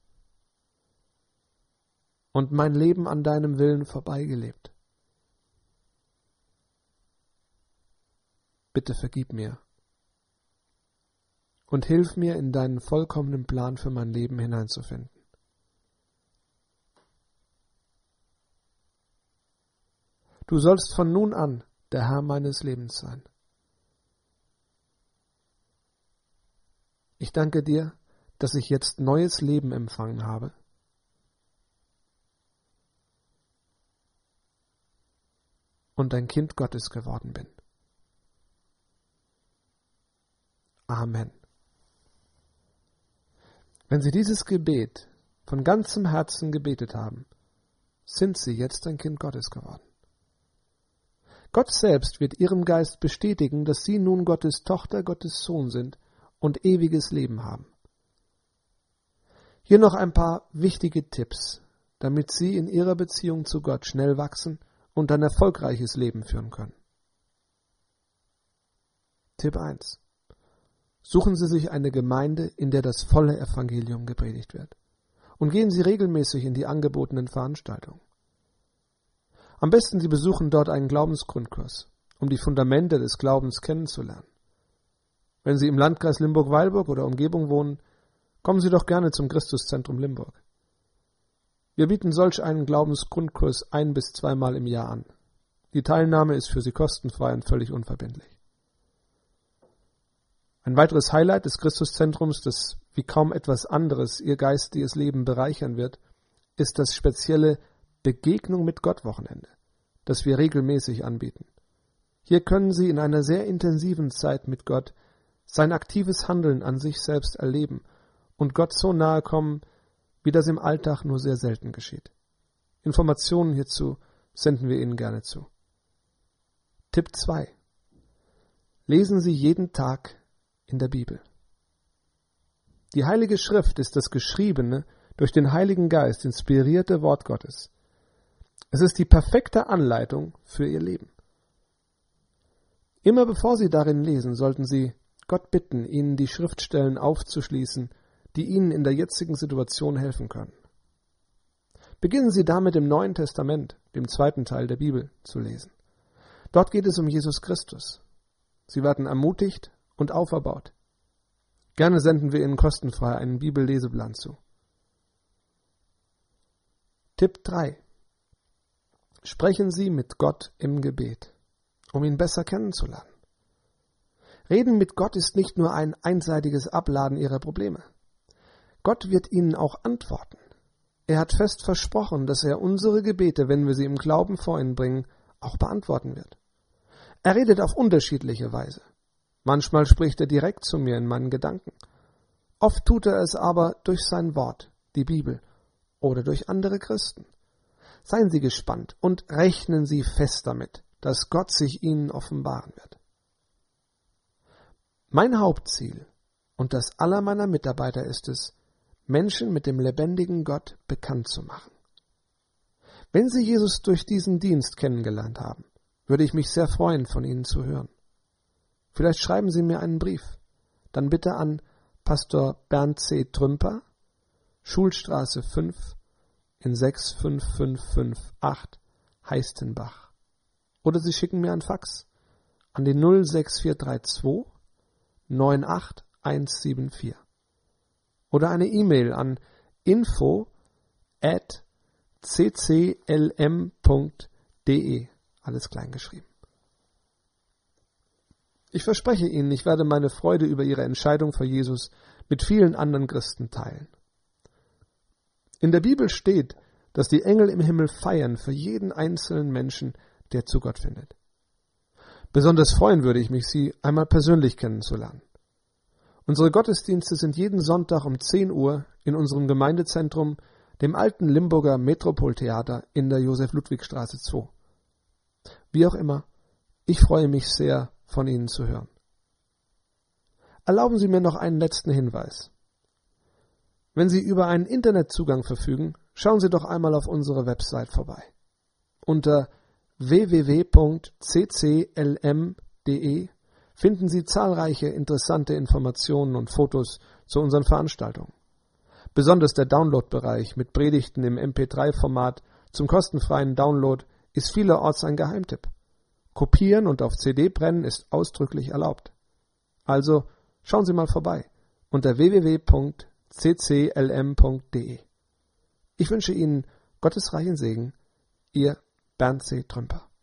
und mein Leben an deinem Willen vorbeigelebt. Bitte vergib mir und hilf mir, in deinen vollkommenen Plan für mein Leben hineinzufinden. Du sollst von nun an der Herr meines Lebens sein. Ich danke dir, dass ich jetzt neues Leben empfangen habe. Und ein Kind Gottes geworden bin. Amen. Wenn Sie dieses Gebet von ganzem Herzen gebetet haben, sind Sie jetzt ein Kind Gottes geworden. Gott selbst wird Ihrem Geist bestätigen, dass Sie nun Gottes Tochter, Gottes Sohn sind und ewiges Leben haben. Hier noch ein paar wichtige Tipps, damit Sie in Ihrer Beziehung zu Gott schnell wachsen und ein erfolgreiches Leben führen können. Tipp eins. Suchen Sie sich eine Gemeinde, in der das volle Evangelium gepredigt wird. Und gehen Sie regelmäßig in die angebotenen Veranstaltungen. Am besten Sie besuchen dort einen Glaubensgrundkurs, um die Fundamente des Glaubens kennenzulernen. Wenn Sie im Landkreis Limburg-Weilburg oder Umgebung wohnen, kommen Sie doch gerne zum Christuszentrum Limburg. Wir bieten solch einen Glaubensgrundkurs ein- bis zweimal im Jahr an. Die Teilnahme ist für Sie kostenfrei und völlig unverbindlich. Ein weiteres Highlight des Christuszentrums, das wie kaum etwas anderes Ihr geistiges Leben bereichern wird, ist das spezielle Begegnung mit Gott Wochenende, das wir regelmäßig anbieten. Hier können Sie in einer sehr intensiven Zeit mit Gott sein aktives Handeln an sich selbst erleben und Gott so nahe kommen, wie das im Alltag nur sehr selten geschieht. Informationen hierzu senden wir Ihnen gerne zu. Tipp zwei. Lesen Sie jeden Tag in der Bibel. Die Heilige Schrift ist das geschriebene, durch den Heiligen Geist inspirierte Wort Gottes. Es ist die perfekte Anleitung für Ihr Leben. Immer bevor Sie darin lesen, sollten Sie Gott bitten, Ihnen die Schriftstellen aufzuschließen, die Ihnen in der jetzigen Situation helfen können. Beginnen Sie damit im Neuen Testament, dem zweiten Teil der Bibel, zu lesen. Dort geht es um Jesus Christus. Sie werden ermutigt und auferbaut. Gerne senden wir Ihnen kostenfrei einen Bibelleseplan zu. Tipp drei. Sprechen Sie mit Gott im Gebet, um ihn besser kennenzulernen. Reden mit Gott ist nicht nur ein einseitiges Abladen Ihrer Probleme. Gott wird Ihnen auch antworten. Er hat fest versprochen, dass er unsere Gebete, wenn wir sie im Glauben vor ihn bringen, auch beantworten wird. Er redet auf unterschiedliche Weise. Manchmal spricht er direkt zu mir in meinen Gedanken. Oft tut er es aber durch sein Wort, die Bibel, oder durch andere Christen. Seien Sie gespannt und rechnen Sie fest damit, dass Gott sich Ihnen offenbaren wird. Mein Hauptziel und das aller meiner Mitarbeiter ist es, Menschen mit dem lebendigen Gott bekannt zu machen. Wenn Sie Jesus durch diesen Dienst kennengelernt haben, würde ich mich sehr freuen, von Ihnen zu hören. Vielleicht schreiben Sie mir einen Brief, dann bitte an Pastor Bernd C. Trümper, Schulstraße fünf in sechs fünf fünf fünf acht Heistenbach. Oder Sie schicken mir ein Fax an die null sechs vier drei zwei neun acht eins sieben vier. Oder eine E-Mail an info at c c l m punkt d e, alles klein geschrieben. Ich verspreche Ihnen, ich werde meine Freude über Ihre Entscheidung für Jesus mit vielen anderen Christen teilen. In der Bibel steht, dass die Engel im Himmel feiern für jeden einzelnen Menschen, der zu Gott findet. Besonders freuen würde ich mich, Sie einmal persönlich kennenzulernen. Unsere Gottesdienste sind jeden Sonntag um zehn Uhr in unserem Gemeindezentrum, dem alten Limburger Metropoltheater in der Josef-Ludwig-Straße zwei. Wie auch immer, ich freue mich sehr, von Ihnen zu hören. Erlauben Sie mir noch einen letzten Hinweis. Wenn Sie über einen Internetzugang verfügen, schauen Sie doch einmal auf unsere Website vorbei. Unter w w w punkt c c l m punkt d e finden Sie zahlreiche interessante Informationen und Fotos zu unseren Veranstaltungen. Besonders der Download-Bereich mit Predigten im M P drei Format zum kostenfreien Download ist vielerorts ein Geheimtipp. Kopieren und auf C D brennen ist ausdrücklich erlaubt. Also schauen Sie mal vorbei unter w w w punkt c c l m punkt d e. Ich wünsche Ihnen Gottes reichen Segen, Ihr Bernd C. Trümper.